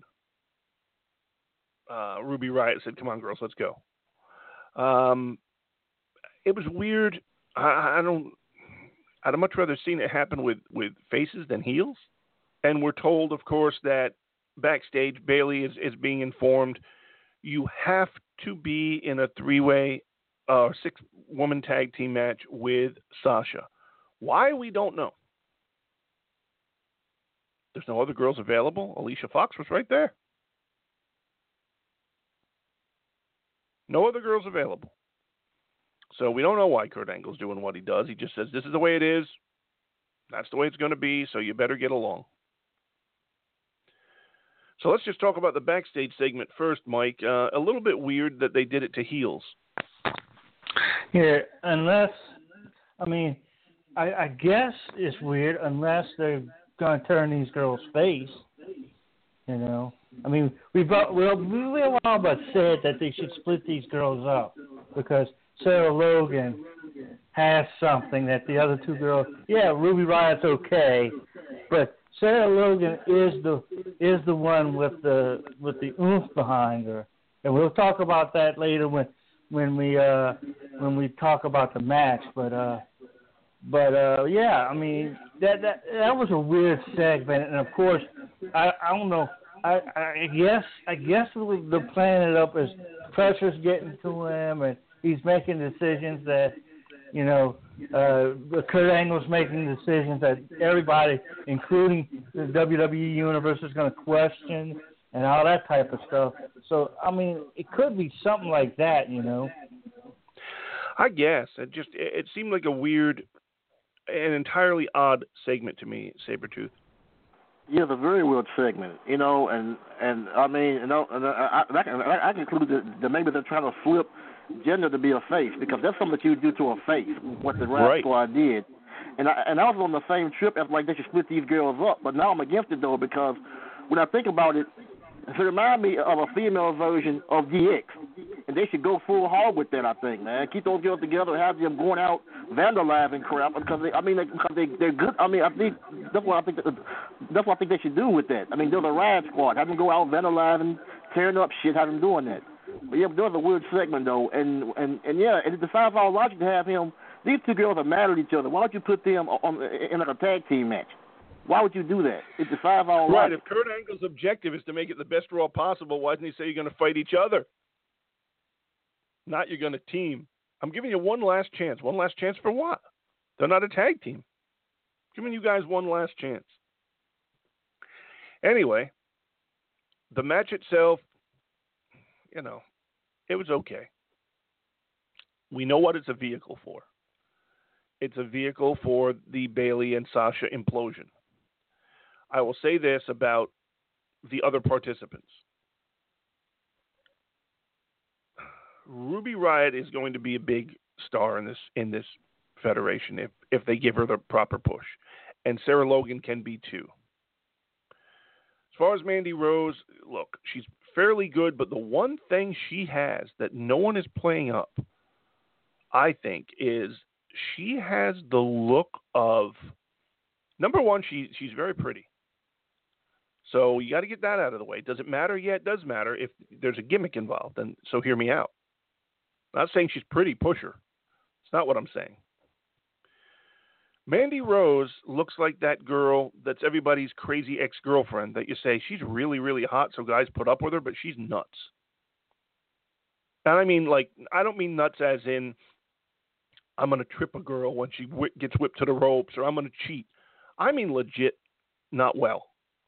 Speaker 2: uh, Ruby Riott said, come on, girls, let's go. Um, it was weird. I, I don't, I'd have much rather seen it happen with, with faces than heels. And we're told, of course, that backstage, Bayley is, is being informed, you have to be in a three-way, uh, six-woman tag team match with Sasha. Why, we don't know. There's no other girls available. Alicia Fox was right there. No other girls available. So we don't know why Kurt Angle's doing what he does. He just says, this is the way it is. That's the way it's going to be, so you better get along. So let's just talk about the backstage segment first, Mike. Uh, a little bit weird that they did it to heels.
Speaker 3: Yeah, unless, I mean, I, I guess it's weird unless they're going to turn these girls' face, you know. I mean, we've well, we a while but said that they should split these girls up because Sarah Logan has something that the other two girls, yeah, Ruby Riot's okay, but Sarah Logan is the is the one with the with the oomph behind her, and we'll talk about that later when when we uh when we talk about the match. But uh, but uh, yeah, I mean that that that was a weird segment, and of course, I I don't know. I, I guess I guess the playing it up is pressure's getting to him, and he's making decisions that, you know, uh, Kurt Angle's making decisions that everybody, including the W W E Universe, is going to question and all that type of stuff. So, I mean, it could be something like that, you know.
Speaker 2: I guess. It just it seemed like a weird, an entirely odd segment to me, Sabretooth.
Speaker 1: Yeah, it's a very weird segment, you know, and, and I mean, you know, and I, I, I, I conclude that, that maybe they're trying to flip gender to be a face because that's something that you do to a face, what the Riot
Speaker 2: right.
Speaker 1: Squad did. And I, and I was on the same trip as like they should split these girls up, but now I'm against it though because when I think about it, it reminds me of a female version of D X, and they should go full hard with that. I think, man, keep those girls together, have them going out vandalizing crap because they, I mean, they, because they they're good. I mean, I think that's what I think that, that's what I think they should do with that. I mean, they're the Riot Squad, have them go out vandalizing, tearing up shit, have them doing that. But yeah, there was a weird segment though, and and and yeah, it defies all logic to have him. These two girls are mad at each other. Why don't you put them on in like a tag team match? Why would you do that? It defies all
Speaker 2: right.
Speaker 1: logic.
Speaker 2: If Kurt Angle's objective is to make it the best Raw possible, why doesn't he say you're going to fight each other? Not you're going to team. I'm giving you one last chance. One last chance for what? They're not a tag team. I'm giving you guys one last chance. Anyway, the match itself, you know, it was okay. We know what it's a vehicle for. It's a vehicle for the Bayley and Sasha implosion. I will say this about the other participants. Ruby Riott is going to be a big star in this in this federation if, if they give her the proper push. And Sarah Logan can be too. As far as Mandy Rose, look, she's fairly good, but the one thing she has that no one is playing up, I think, is she has the look of, number one, she she's very pretty. So you got to get that out of the way. Does it matter? Yeah, it does matter if there's a gimmick involved. And so hear me out. I'm not saying she's pretty, push her. It's not what I'm saying. Mandy Rose looks like that girl that's everybody's crazy ex-girlfriend that you say, she's really, really hot, so guys put up with her, but she's nuts. And I mean, like, I don't mean nuts as in I'm going to trip a girl when she wh- gets whipped to the ropes or I'm going to cheat. I mean legit not well.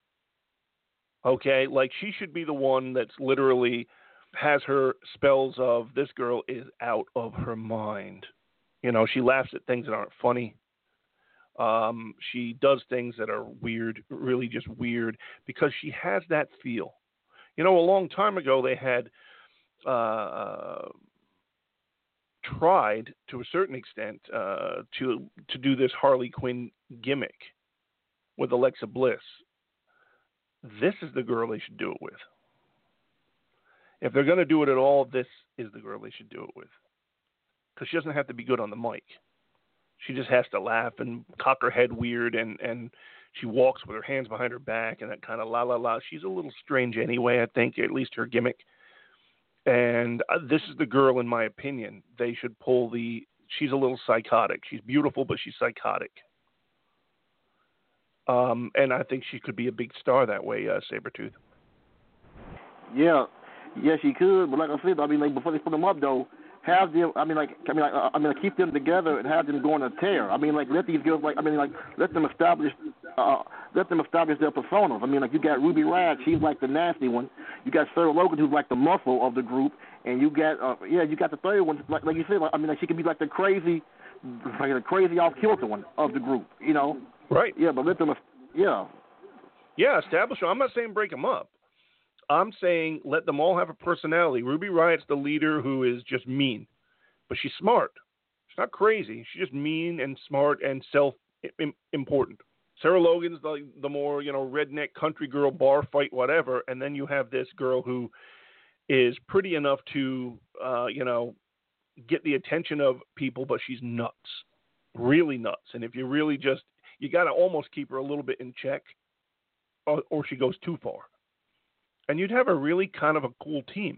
Speaker 2: Okay, like she should be the one that's literally has her spells of this girl is out of her mind. You know, she laughs at things that aren't funny. Um, she does things that are weird, really just weird, because she has that feel. You know, a long time ago they had uh, tried, to a certain extent, uh, to to do this Harley Quinn gimmick with Alexa Bliss. This is the girl they should do it with. If they're going to do it at all, this is the girl they should do it with. Because she doesn't have to be good on the mic. She just has to laugh and cock her head weird, and, and she walks with her hands behind her back and that kind of la la la. She's a little strange anyway, I think, at least her gimmick. And uh, this is the girl, in my opinion, they should pull the, she's a little psychotic. She's beautiful, but she's psychotic. Um, and I think she could be a big star that way, uh, Sabretooth.
Speaker 1: Yeah, yes, she could. But like I said, I mean, like before they put them up though, have them. I mean, like I mean, like, uh, I mean, like, keep them together and have them go on a tear. I mean, like let these girls, like I mean, like let them establish, uh, let them establish their personas. I mean, like you got Ruby Riott, she's like the nasty one. You got Sarah Logan, who's like the muscle of the group, and you got, uh, yeah, you got the third one, like like you said. Like, I mean, like she could be like the crazy, like the crazy off kilter one of the group. You know?
Speaker 2: Right.
Speaker 1: Yeah, but let them, yeah.
Speaker 2: Yeah, establish them. I'm not saying break them up. I'm saying let them all have a personality. Ruby Riott's the leader who is just mean, but she's smart. She's not crazy. She's just mean and smart and self-important. Sarah Logan's the, the more, you know, redneck country girl, bar fight, whatever, and then you have this girl who is pretty enough to, uh, you know, get the attention of people, but she's nuts, really nuts. And if you really just, you got to almost keep her a little bit in check, or, or she goes too far. And you'd have a really kind of a cool team.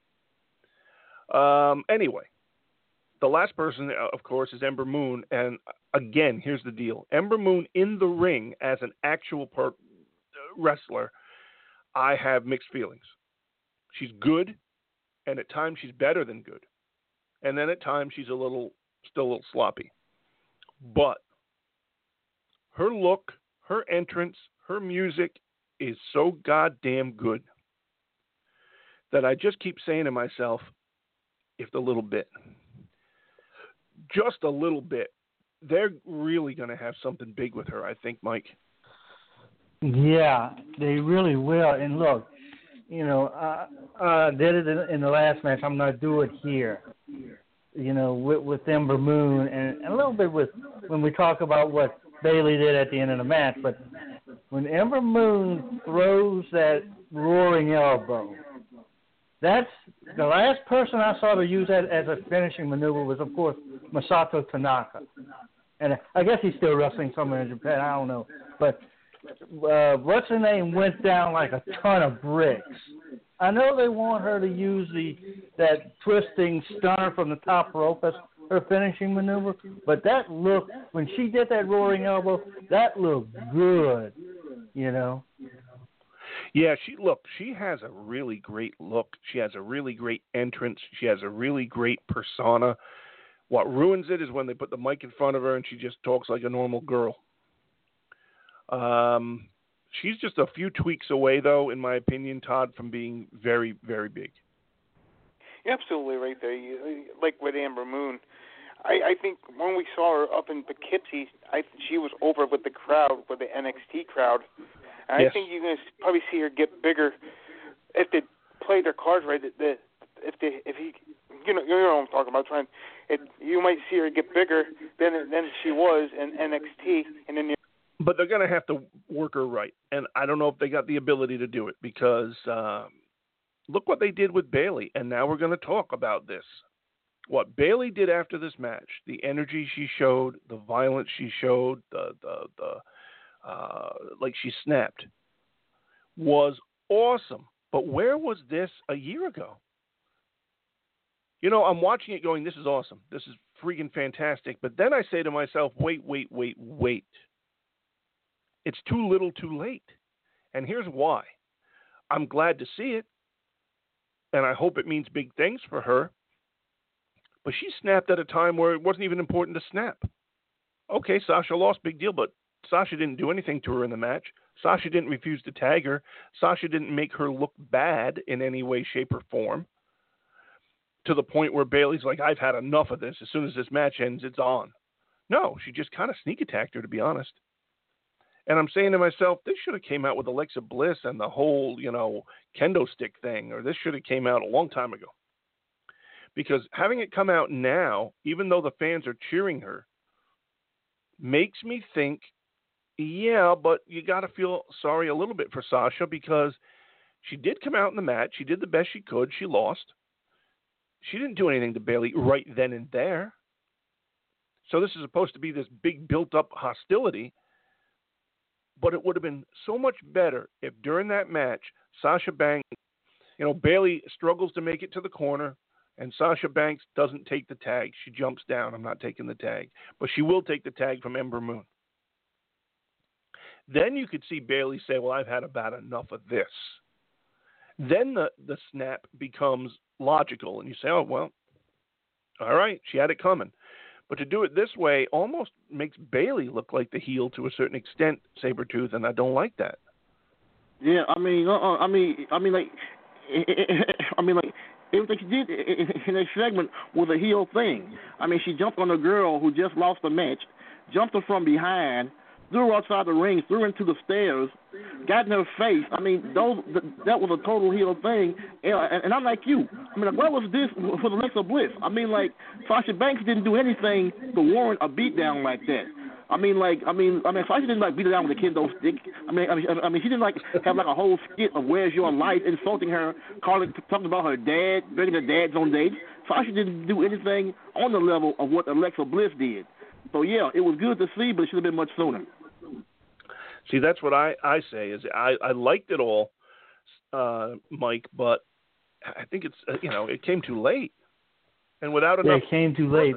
Speaker 2: Um, anyway, the last person, of course, is Ember Moon. And again, here's the deal. Ember Moon in the ring as an actual per- wrestler, I have mixed feelings. She's good, and at times she's better than good. And then at times she's a little, still a little sloppy. But her look, her entrance, her music is so goddamn good that I just keep saying to myself, if a little bit, just a little bit, they're really going to have something big with her, I think, Mike.
Speaker 3: Yeah, they really will. And look, you know, I uh, did it in, in the last match. I'm going to do it here, you know, with, with Ember Moon and a little bit with when we talk about what Bayley did at the end of the match. But when Ember Moon throws that roaring elbow, that's the last person I saw to use that as a finishing maneuver was, of course, Masato Tanaka. And I guess he's still wrestling somewhere in Japan. I don't know. But uh, what's her name went down like a ton of bricks. I know they want her to use the that twisting stunner from the top rope as her finishing maneuver, but that looked, when she did that roaring elbow, that looked good, you know.
Speaker 2: Yeah, she look, she has a really great look. She has a really great entrance. She has a really great persona. What ruins it is when they put the mic in front of her and she just talks like a normal girl. Um, she's just a few tweaks away, though, in my opinion, Todd, from being very, very big.
Speaker 4: You're absolutely right there. You, like with Ember Moon, I, I think when we saw her up in Poughkeepsie, I she was over with the crowd, with the N X T crowd. And
Speaker 2: yes.
Speaker 4: I think you're going to probably see her get bigger if they play their cards right. The, if they, if he, you know, you know what I'm talking about. Trying, it, you might see her get bigger than than she was in N X T in the near.
Speaker 2: But they're going to have to work her right, and I don't know if they got the ability to do it because um, look what they did with Bayley, and now we're going to talk about this. What Bayley did after this match, the energy she showed, the violence she showed, the the the. Uh, like she snapped, was awesome. But where was this a year ago? You know, I'm watching it going, this is awesome. This is freaking fantastic. But then I say to myself, wait, wait, wait, wait. It's too little too late. And here's why. I'm glad to see it, and I hope it means big things for her. But she snapped at a time where it wasn't even important to snap. Okay, Sasha lost, big deal, but Sasha didn't do anything to her in the match. Sasha didn't refuse to tag her. Sasha didn't make her look bad in any way, shape, or form. To the point where Bayley's like, I've had enough of this. As soon as this match ends, it's on. No, she just kind of sneak attacked her, to be honest. And I'm saying to myself, this should have came out with Alexa Bliss and the whole, you know, kendo stick thing, or this should have came out a long time ago. Because having it come out now, even though the fans are cheering her, makes me think, yeah, but you got to feel sorry a little bit for Sasha because she did come out in the match. She did the best she could. She lost. She didn't do anything to Bayley right then and there. So this is supposed to be this big built-up hostility. But it would have been so much better if during that match, Sasha Banks, you know, Bayley struggles to make it to the corner, and Sasha Banks doesn't take the tag. She jumps down. I'm not taking the tag. But she will take the tag from Ember Moon. Then you could see Bayley say, well, I've had about enough of this. then the, the snap becomes logical, and you say, oh, well, all right, she had it coming. But to do it this way almost makes Bayley look like the heel to a certain extent, Sabretooth, and I don't like that.
Speaker 1: Yeah, I mean, uh, I mean, I mean, like, I mean, like, everything she did in that segment was a heel thing. I mean, she jumped on a girl who just lost the match, jumped her from behind, threw her outside the ring, threw her into the stairs, got in her face. I mean, those that was a total heel thing. And, and I'm like you. I mean, like, what was this for the Alexa Bliss? I mean, like, Sasha Banks didn't do anything to warrant a beatdown like that. I mean, like, I mean, I mean, Sasha didn't like beat her down with a kendo stick. I mean, I mean, I mean, she didn't like have like a whole skit of "Where's your life," insulting her, calling, talking about her dad, bringing her dads on dates. Sasha didn't do anything on the level of what Alexa Bliss did. So yeah, it was good to see, but it should have been much sooner.
Speaker 2: See, that's what I, I say is I, I liked it all, uh, Mike, but I think it's uh, you know it came too late, and without enough.
Speaker 3: Yeah, it came too
Speaker 2: purpose.
Speaker 3: late.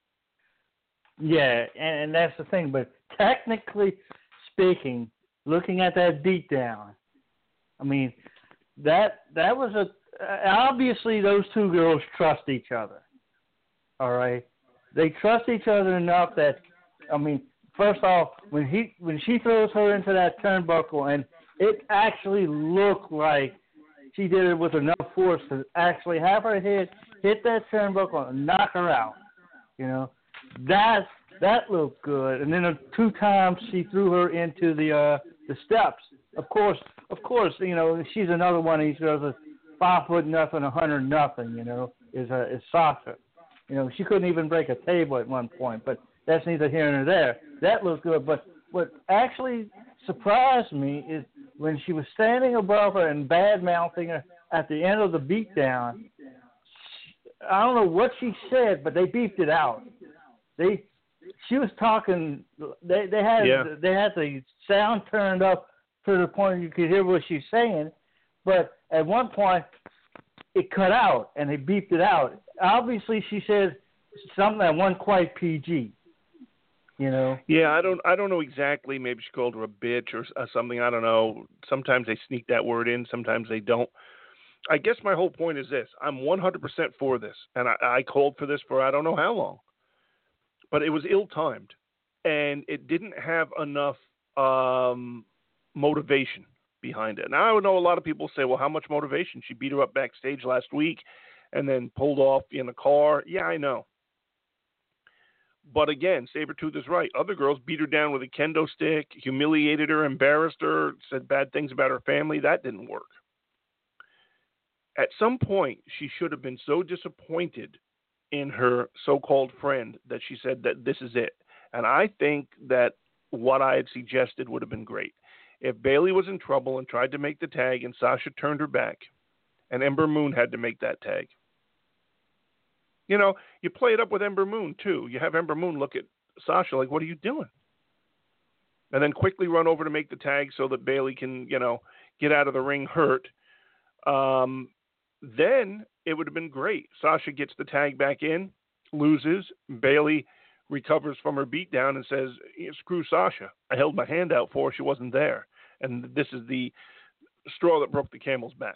Speaker 3: Yeah, and, and that's the thing. But technically speaking, looking at that beatdown, I mean, that that was a obviously those two girls trust each other. All right, they trust each other enough that I mean. First off, when he when she throws her into that turnbuckle, and it actually looked like she did it with enough force to actually have her head hit that turnbuckle and knock her out. You know, that that looked good. And then the two times she threw her into the uh, the steps. Of course, of course, you know she's another one of these girls that's five foot nothing, a hundred nothing. You know, is uh, is Sasha. You know, she couldn't even break a table at one point, but. That's neither here nor there. That looked good. But what actually surprised me is when she was standing above her and bad-mouthing her at the end of the beatdown, I don't know what she said, but they beeped it out. They, she was talking, they, they, had,
Speaker 2: yeah.
Speaker 3: they had the sound turned up to the point you could hear what she's saying, but at one point it cut out and they beeped it out. Obviously she said something that wasn't quite P G. You know.
Speaker 2: Yeah, I don't. I don't know exactly. Maybe she called her a bitch or uh, something. I don't know. Sometimes they sneak that word in. Sometimes they don't. I guess my whole point is this: I'm one hundred percent for this, and I, I called for this for I don't know how long. But it was ill-timed, and it didn't have enough um, motivation behind it. Now I know a lot of people say, "Well, how much motivation? She beat her up backstage last week, and then pulled off in the car." Yeah, I know. But again, Sabretooth is right. Other girls beat her down with a kendo stick, humiliated her, embarrassed her, said bad things about her family. That didn't work. At some point, she should have been so disappointed in her so-called friend that she said that this is it. And I think that what I had suggested would have been great. If Bayley was in trouble and tried to make the tag and Sasha turned her back, and Ember Moon had to make that tag. You know, you play it up with Ember Moon, too. You have Ember Moon look at Sasha like, what are you doing? And then quickly run over to make the tag so that Bayley can, you know, get out of the ring hurt. Um, then it would have been great. Sasha gets the tag back in, loses. Bayley recovers from her beatdown and says, screw Sasha. I held my hand out for her. She wasn't there. And this is the straw that broke the camel's back.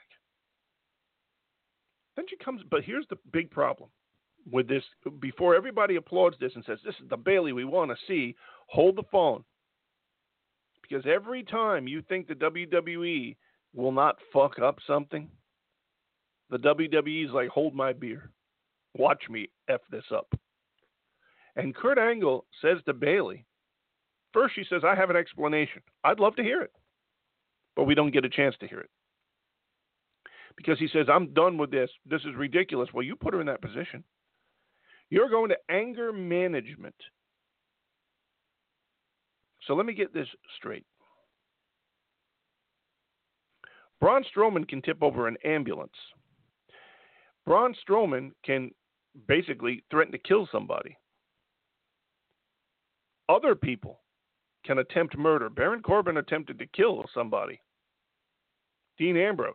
Speaker 2: Then she comes, but here's the big problem. With this, before everybody applauds this and says, this is the Bayley we want to see, hold the phone. Because every time you think the W W E will not fuck up something, the W W E is like, hold my beer. Watch me F this up. And Kurt Angle says to Bayley, first she says, I have an explanation. I'd love to hear it. But we don't get a chance to hear it. Because he says, I'm done with this. This is ridiculous. Well, you put her in that position. You're going to anger management. So let me get this straight. Braun Strowman can tip over an ambulance. Braun Strowman can basically threaten to kill somebody. Other people can attempt murder. Baron Corbin attempted to kill somebody. Dean Ambrose.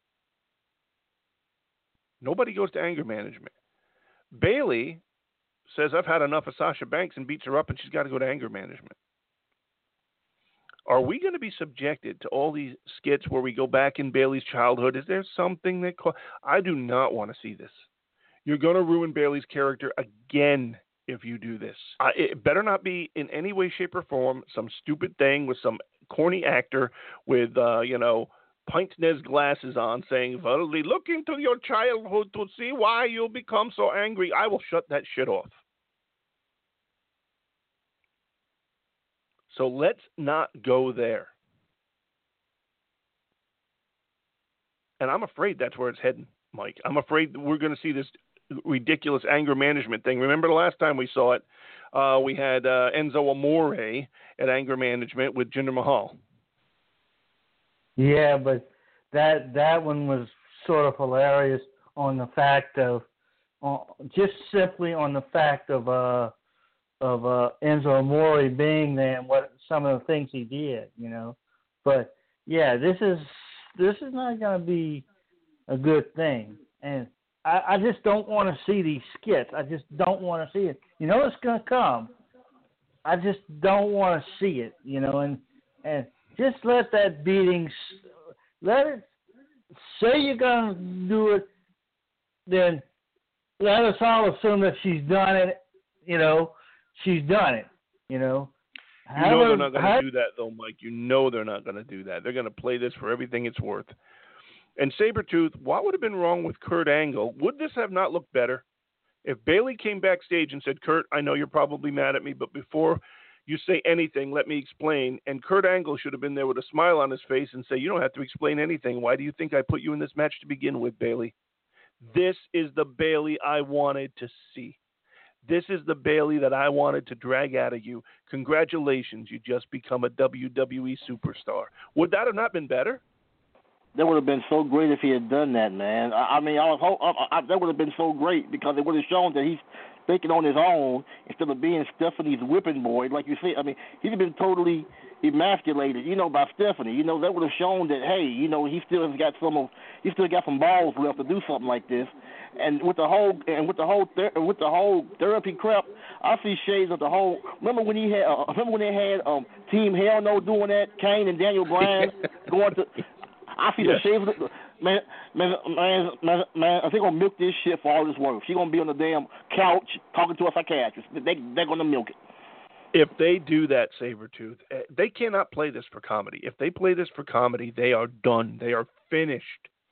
Speaker 2: Nobody goes to anger management. Bayley says, I've had enough of Sasha Banks and beats her up and she's got to go to anger management. Are we going to be subjected to all these skits where we go back in Bayley's childhood? Is there something that co- I do not want to see this. You're going to ruin Bayley's character again if you do this. I, it better not be in any way, shape, or form some stupid thing with some corny actor with, uh, you know, pince-nez glasses on saying, well, look into your childhood to see why you become so angry. I will shut that shit off. So let's not go there. And I'm afraid that's where it's heading, Mike. I'm afraid that we're going to see this ridiculous anger management thing. Remember the last time we saw it, uh, we had uh, Enzo Amore at anger management with Jinder Mahal.
Speaker 3: Yeah, but that that one was sort of hilarious on the fact of, uh, just simply on the fact of uh, of uh, Enzo Amore being there and what some of the things he did, you know. But yeah, this is this is not going to be a good thing, and I, I just don't want to see these skits. I just don't want to see it. You know it's going to come. I just don't want to see it, you know, and and just let that beating, let it, say you're going to do it, then let us all assume that she's done it, you know, she's done it, you know.
Speaker 2: You know they're not going to do that, though, Mike. You know they're not going to do that. They're going to play this for everything it's worth. And Sabretooth, what would have been wrong with Kurt Angle? Would this have not looked better? If Bayley came backstage and said, Kurt, I know you're probably mad at me, but before you say anything, let me explain. And Kurt Angle should have been there with a smile on his face and say, you don't have to explain anything. Why do you think I put you in this match to begin with, Bayley? This is the Bayley I wanted to see. This is the Bayley that I wanted to drag out of you. Congratulations, you just become a W W E superstar. Would that have not been better?
Speaker 1: That would have been so great if he had done that, man. I, I mean, I was hope, I, I, that would have been so great because it would have shown that he's thinking on his own instead of being Stephanie's whipping boy. Like you say, I mean, he'd been totally emasculated, you know, by Stephanie. You know, that would have shown that, hey, you know, he still has got some of, he still got some balls left to do something like this. And with the whole and with the whole ther- with the whole therapy crap, I see shades of the whole. Remember when he had? Uh, remember when they had um, Team Hell No doing that? Kane and Daniel Bryan going to. I see yes. the shades of the man, man, man, man, man. They're gonna milk this shit for all it's worth. She's gonna be on the damn couch talking to a psychiatrist. They they're gonna milk it.
Speaker 2: If they do that, Sabretooth, they cannot play this for comedy. If they play this for comedy, they are done. They are finished.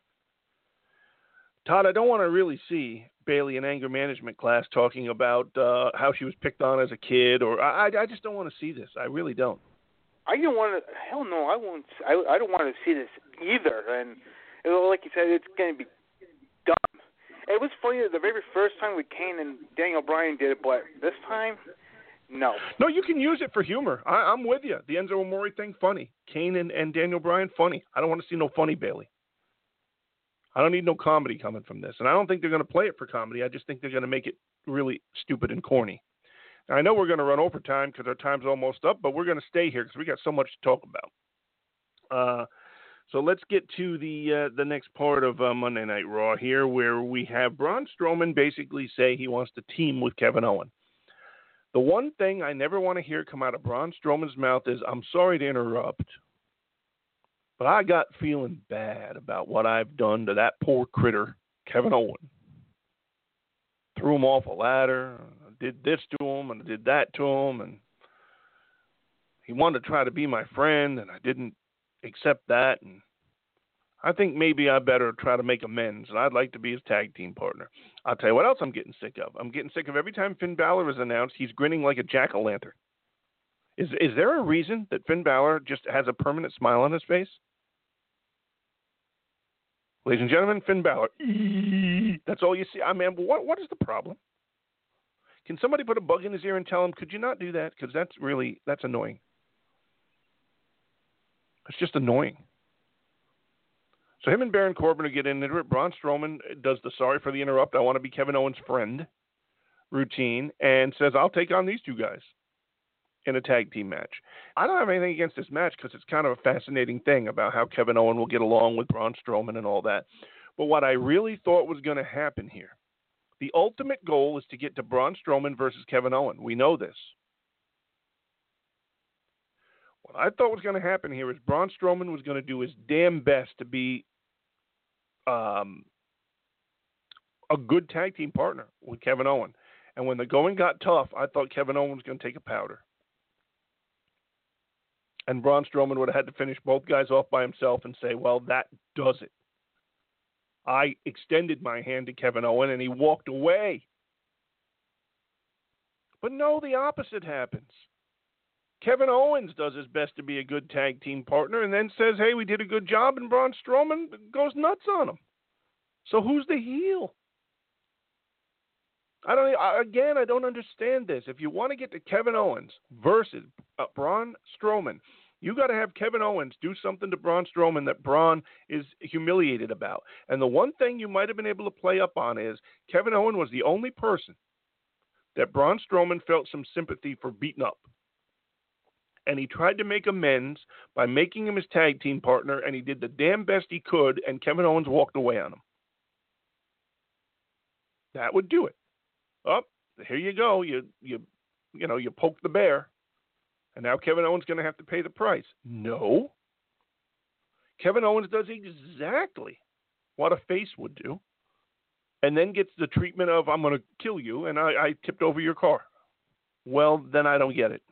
Speaker 2: Todd, I don't want to really see Bayley in anger management class talking about uh, how she was picked on as a kid, or I, I just don't want to see this. I really don't.
Speaker 4: I don't want to. Hell no, I won't. I, I don't want to see this either. And it, like you said, it's going to be dumb. It was funny the very first time with Kane and Daniel Bryan did it, but this time, no.
Speaker 2: No, you can use it for humor. I, I'm with you. The Enzo Amore thing, funny. Kane and, and Daniel Bryan, funny. I don't want to see no funny Bayley. I don't need no comedy coming from this. And I don't think they're going to play it for comedy. I just think they're going to make it really stupid and corny. Now, I know we're going to run over time because our time's almost up, but we're going to stay here because we got so much to talk about. Uh, so let's get to the uh, the next part of uh, Monday Night Raw here, where we have Braun Strowman basically say he wants to team with Kevin Owens. The one thing I never want to hear come out of Braun Strowman's mouth is, I'm sorry to interrupt, but I got feeling bad about what I've done to that poor critter, Kevin Owens. Threw him off a ladder, did this to him, and I did that to him, and he wanted to try to be my friend, and I didn't accept that, and I think maybe I better try to make amends, and I'd like to be his tag team partner. I'll tell you what else I'm getting sick of. I'm getting sick of every time Finn Balor is announced, he's grinning like a jack-o'-lantern. Is, is there a reason that Finn Balor just has a permanent smile on his face? Ladies and gentlemen, Finn Balor. That's all you see. I mean, what what is the problem? Can somebody put a bug in his ear and tell him, could you not do that? Because that's really, that's annoying. It's just annoying. So him and Baron Corbin are getting into it. Braun Strowman does the sorry for the interrupt, I want to be Kevin Owens' friend routine, and says, I'll take on these two guys in a tag team match. I don't have anything against this match because it's kind of a fascinating thing about how Kevin Owens will get along with Braun Strowman and all that. But what I really thought was going to happen here, the ultimate goal is to get to Braun Strowman versus Kevin Owens. We know this. What I thought was going to happen here is Braun Strowman was going to do his damn best to be um, a good tag team partner with Kevin Owens. And when the going got tough, I thought Kevin Owens was going to take a powder. And Braun Strowman would have had to finish both guys off by himself and say, well, that does it. I extended my hand to Kevin Owens, and he walked away. But no, the opposite happens. Kevin Owens does his best to be a good tag team partner and then says, hey, we did a good job, and Braun Strowman goes nuts on him. So who's the heel? I don't. Again, I don't understand this. If you want to get to Kevin Owens versus uh, Braun Strowman, you got to have Kevin Owens do something to Braun Strowman that Braun is humiliated about. And the one thing you might have been able to play up on is Kevin Owens was the only person that Braun Strowman felt some sympathy for beating up. And he tried to make amends by making him his tag team partner, and he did the damn best he could, and Kevin Owens walked away on him. That would do it. Oh, here you go. You you you know, you poke the bear, and now Kevin Owens is going to have to pay the price. No. Kevin Owens does exactly what a face would do, and then gets the treatment of, I'm going to kill you, and I, I tipped over your car. Well, then I don't get it.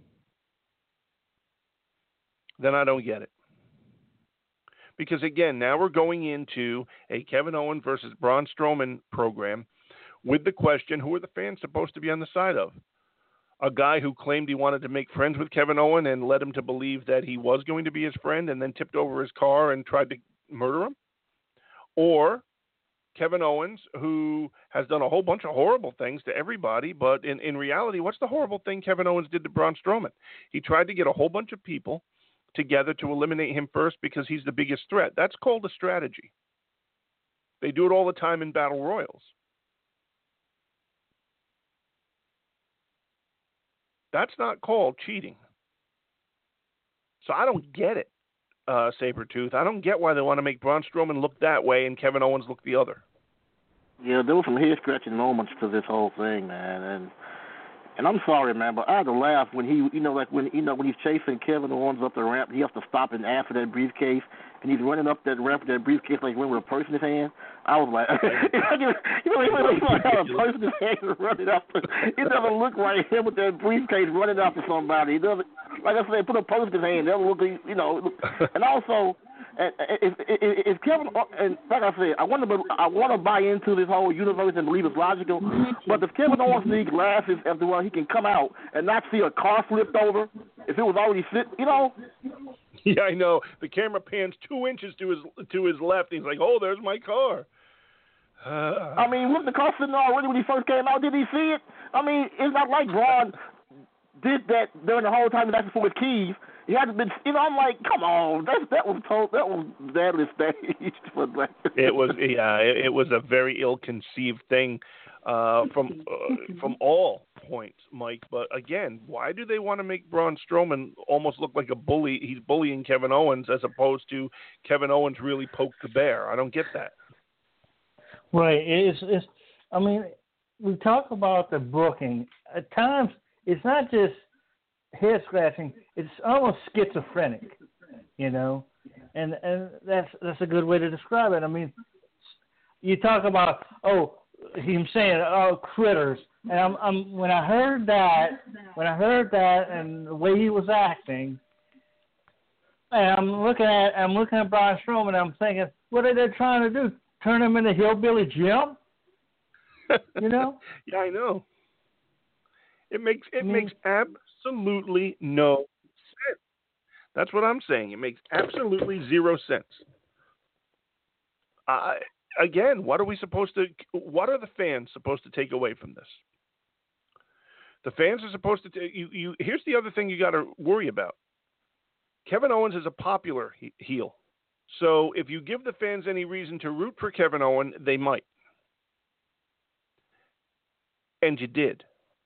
Speaker 2: Then I don't get it. Because, again, now we're going into a Kevin Owens versus Braun Strowman program with the question, who are the fans supposed to be on the side of? A guy who claimed he wanted to make friends with Kevin Owens and led him to believe that he was going to be his friend and then tipped over his car and tried to murder him? Or Kevin Owens, who has done a whole bunch of horrible things to everybody, but in, in reality, what's the horrible thing Kevin Owens did to Braun Strowman? He tried to get a whole bunch of people together to eliminate him first because he's the biggest threat. That's called a strategy. They do it all the time in battle royals. That's not called cheating. So I don't get it, uh, Sabretooth. I don't get why they want to make Braun Strowman look that way and Kevin Owens look the other.
Speaker 1: Yeah, there were some head-scratching moments to this whole thing, man, and and I'm sorry, man, but I had to laugh when he, you know, like when you know when he's chasing Kevin Owens up the ramp, he has to stop and ask for that briefcase, and he's running up that ramp with that briefcase like running with a purse in his hand. I was like, you know, he might have a purse in his hand running up. It doesn't look like him with that briefcase running after somebody. It doesn't, like I said, put a purse in his hand. That look, you know, and also. And if, if, if Kevin, and like I said, I want to, I want to buy into this whole universe and believe it's logical. But if Kevin Owens needs glasses, after a while he can come out and not see a car flipped over if it was already sit, you know.
Speaker 2: Yeah, I know. The camera pans two inches to his to his left. And he's like, "Oh, there's my car." Uh,
Speaker 1: I mean, wasn't the car sitting there already when he first came out? Did he see it? I mean, it's not like Braun did that during the whole time that's for his keys. He hadn't been, you know. I'm like, come on, that that was told, that was badly staged. But
Speaker 2: it was, yeah, it, it was a very ill-conceived thing uh, from uh, from all points, Mike. But again, why do they want to make Braun Strowman almost look like a bully? He's bullying Kevin Owens as opposed to Kevin Owens really poked the bear. I don't get that.
Speaker 3: Right. It's, it's. I mean, we talk about the booking. At times, it's not just head scratching, it's almost schizophrenic, you know, and and that's that's a good way to describe it. I mean, you talk about oh, him saying oh critters, and I'm, I'm when I heard that, when I heard that, and the way he was acting, and I'm looking at I'm looking at Braun Strowman, and I'm thinking, what are they trying to do? Turn him into Hillbilly Jim? You know?
Speaker 2: Yeah, I know. It makes it
Speaker 3: I mean,
Speaker 2: makes absolutely no sense. That's what I'm saying. It makes absolutely zero sense. Uh, again, what are we supposed to? What are the fans supposed to take away from this? The fans are supposed to. T- you, you. Here's the other thing you got to worry about. Kevin Owens is a popular he- heel, so if you give the fans any reason to root for Kevin Owens, they might, and you did.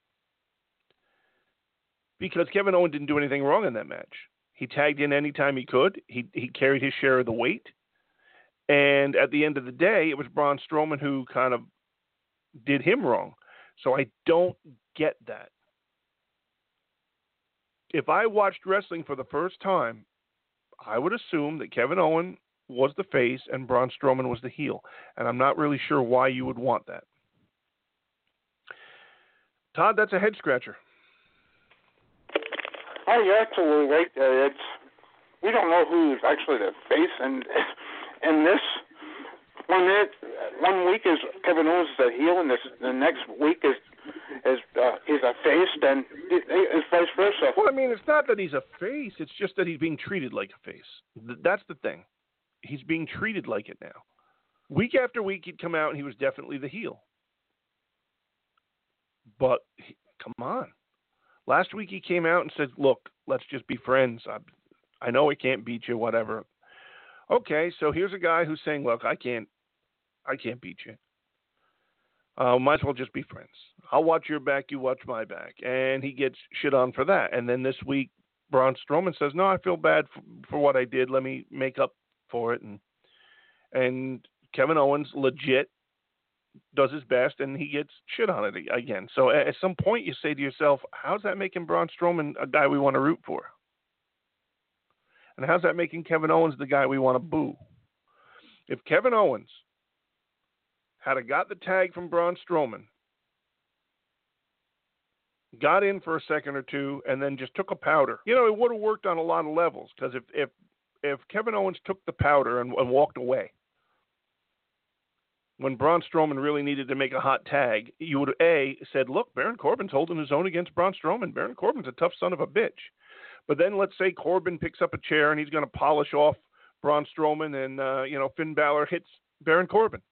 Speaker 2: Because Kevin Owens didn't do anything wrong in that match. He tagged in anytime he could. He he carried his share of the weight. And at the end of the day, it was Braun Strowman who kind of did him wrong. So I don't get that. if I watched wrestling for the first time, I would assume that Kevin Owens was the face and Braun Strowman was the heel. And I'm not really sure why you would want that. Todd, that's a head scratcher.
Speaker 5: Oh, you're absolutely right. Uh, it's we don't know who's actually the face, and and this one it, one week is Kevin Owens is a heel, and this the next week is is uh, he's a face, then it, it's vice versa.
Speaker 2: Well, I mean, it's not that he's a face; it's just that he's being treated like a face. That's the thing. He's being treated like it now. Week after week, he'd come out and he was definitely the heel. But he, come on. Last week he came out and said, look, let's just be friends. I, I know I can't beat you, whatever. Okay, so here's a guy who's saying, look, I can't I can't beat you. Uh, might as well just be friends. I'll watch your back, you watch my back. And he gets shit on for that. And then this week, Braun Strowman says, no, I feel bad for, for what I did. Let me make up for it. And and Kevin Owens legit does his best, and he gets shit on it again. So at some point you say to yourself, how's that making Braun Strowman a guy we want to root for? And how's that making Kevin Owens the guy we want to boo? If Kevin Owens had a got the tag from Braun Strowman, got in for a second or two, and then just took a powder, you know, it would have worked on a lot of levels. Because if, if, if Kevin Owens took the powder and, and walked away, when Braun Strowman really needed to make a hot tag, you would, A, said, look, Baron Corbin's holding his own against Braun Strowman. Baron Corbin's a tough son of a bitch. But then let's say Corbin picks up a chair and he's going to polish off Braun Strowman and, uh, you know, Finn Balor hits Baron Corbin.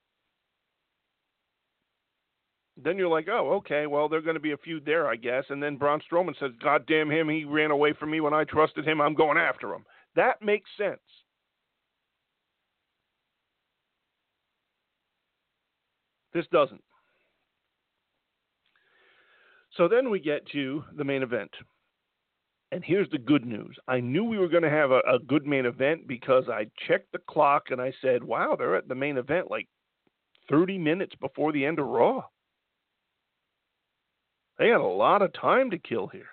Speaker 2: Then you're like, oh, okay, well, there's going to be a feud there, I guess. And then Braun Strowman says, God damn him, he ran away from me when I trusted him. I'm going after him. That makes sense. This doesn't. So then we get to the main event. And here's the good news. I knew we were going to have a, a good main event because I checked the clock and I said, wow, they're at the main event like thirty minutes before the end of Raw. They had a lot of time to kill here.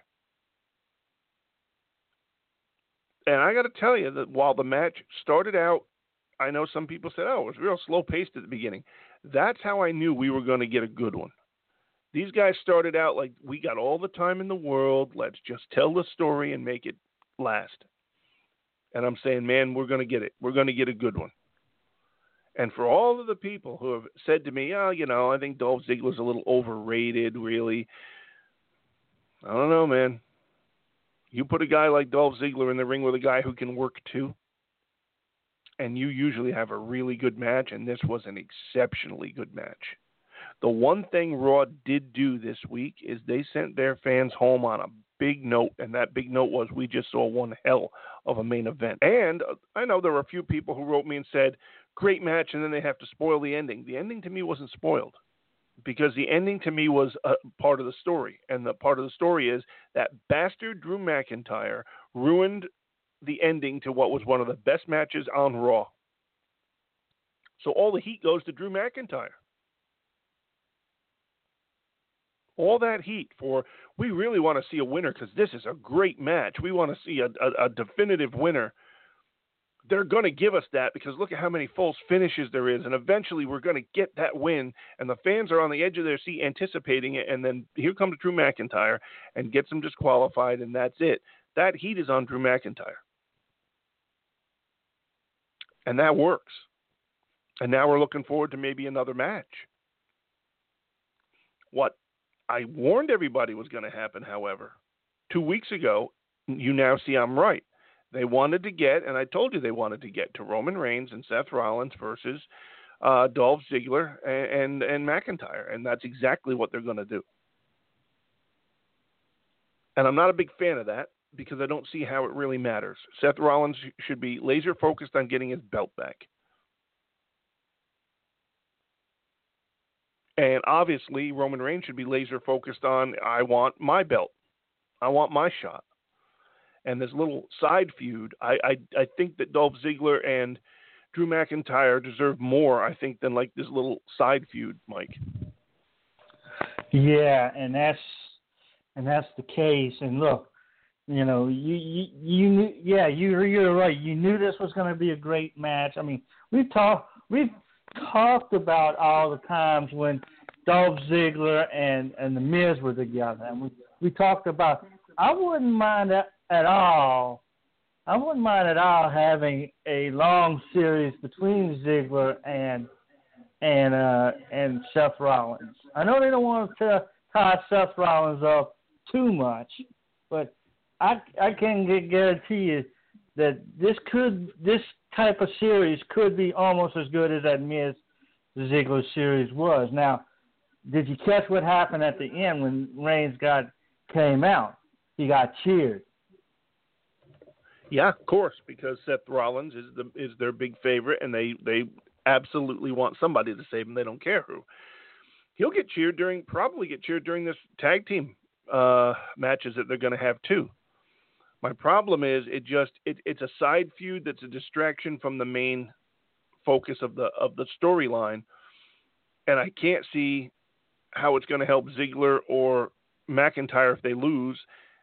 Speaker 2: And I got to tell you that while the match started out, I know some people said, oh, it was real slow-paced at the beginning. That's how I knew we were going to get a good one. These guys started out like, we got all the time in the world. Let's just tell the story and make it last. And I'm saying, man, we're going to get it. We're going to get a good one. And for all of the people who have said to me, oh, you know, I think Dolph Ziggler's a little overrated, really. I don't know, man. You put a guy like Dolph Ziggler in the ring with a guy who can work too, and you usually have a really good match, and this was an exceptionally good match. The one thing Raw did do this week is they sent their fans home on a big note, and that big note was we just saw one hell of a main event. And I know there were a few people who wrote me and said, great match, and then they have to spoil the ending. The ending to me wasn't spoiled because the ending to me was a part of the story, and the part of the story is that bastard Drew McIntyre ruined the ending to what was one of the best matches on Raw. So all the heat goes to Drew McIntyre. All that heat for, we really want to see a winner because this is a great match. We want to see a, a, a definitive winner. They're going to give us that because look at how many false finishes there is, and eventually we're going to get that win, and the fans are on the edge of their seat anticipating it, and then here comes Drew McIntyre and gets them disqualified, and that's it. That heat is on Drew McIntyre. And that works. And now we're looking forward to maybe another match. What I warned everybody was going to happen, however, two weeks ago, you now see I'm right. They wanted to get, and I told you they wanted to get to Roman Reigns and Seth Rollins versus uh, Dolph Ziggler and, and, and McIntyre, and that's exactly what they're going to do. And I'm not a big fan of that because I don't see how it really matters. Seth Rollins should be laser focused on getting his belt back. And obviously, Roman Reigns should be laser focused on, I want my belt. I want my shot. And this little side feud, I, I, I think that Dolph Ziggler and Drew McIntyre deserve more, I think, than like this little side feud, Mike.
Speaker 3: Yeah, and that's and that's the case. And look, You know, you you, you knew, yeah, you you're right. You knew this was going to be a great match. I mean, we've talked we've talked about all the times when Dolph Ziggler and and the Miz were together, and we we talked about. I wouldn't mind at, at all. I wouldn't mind at all having a long series between Ziggler and and uh, and Seth Rollins. I know they don't want to tie Seth Rollins up too much, but I I can guarantee you that this could this type of series could be almost as good as that Miz Ziggler series was. Now, did you catch what happened at the end when Reigns got came out? He got cheered.
Speaker 2: Yeah, of course, because Seth Rollins is the is their big favorite, and they, they absolutely want somebody to save him. They don't care who. He'll get cheered during probably get cheered during this tag team uh, matches that they're going to have too. My problem is it just it, it's a side feud that's a distraction from the main focus of the of the storyline, and I can't see how it's going to help Ziggler or McIntyre if they lose.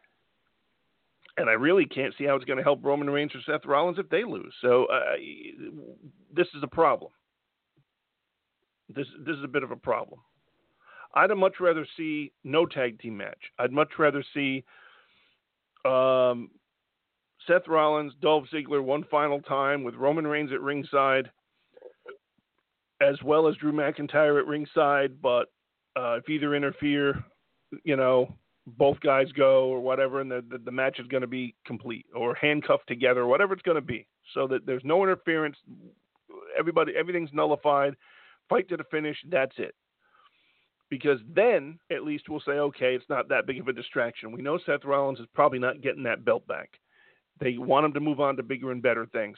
Speaker 2: And I really can't see how it's going to help Roman Reigns or Seth Rollins if they lose. So uh, this is a problem. This this is a bit of a problem. I'd much rather see no tag team match. I'd much rather see um, Seth Rollins, Dolph Ziggler one final time with Roman Reigns at ringside, as well as Drew McIntyre at ringside. But uh, if either interfere, you know, both guys go or whatever, and the, the, the match is going to be complete or handcuffed together or whatever it's going to be, so that there's no interference. Everybody, everything's nullified. Fight to the finish. That's it. Because then at least we'll say, okay, it's not that big of a distraction. We know Seth Rollins is probably not getting that belt back. They want him to move on to bigger and better things.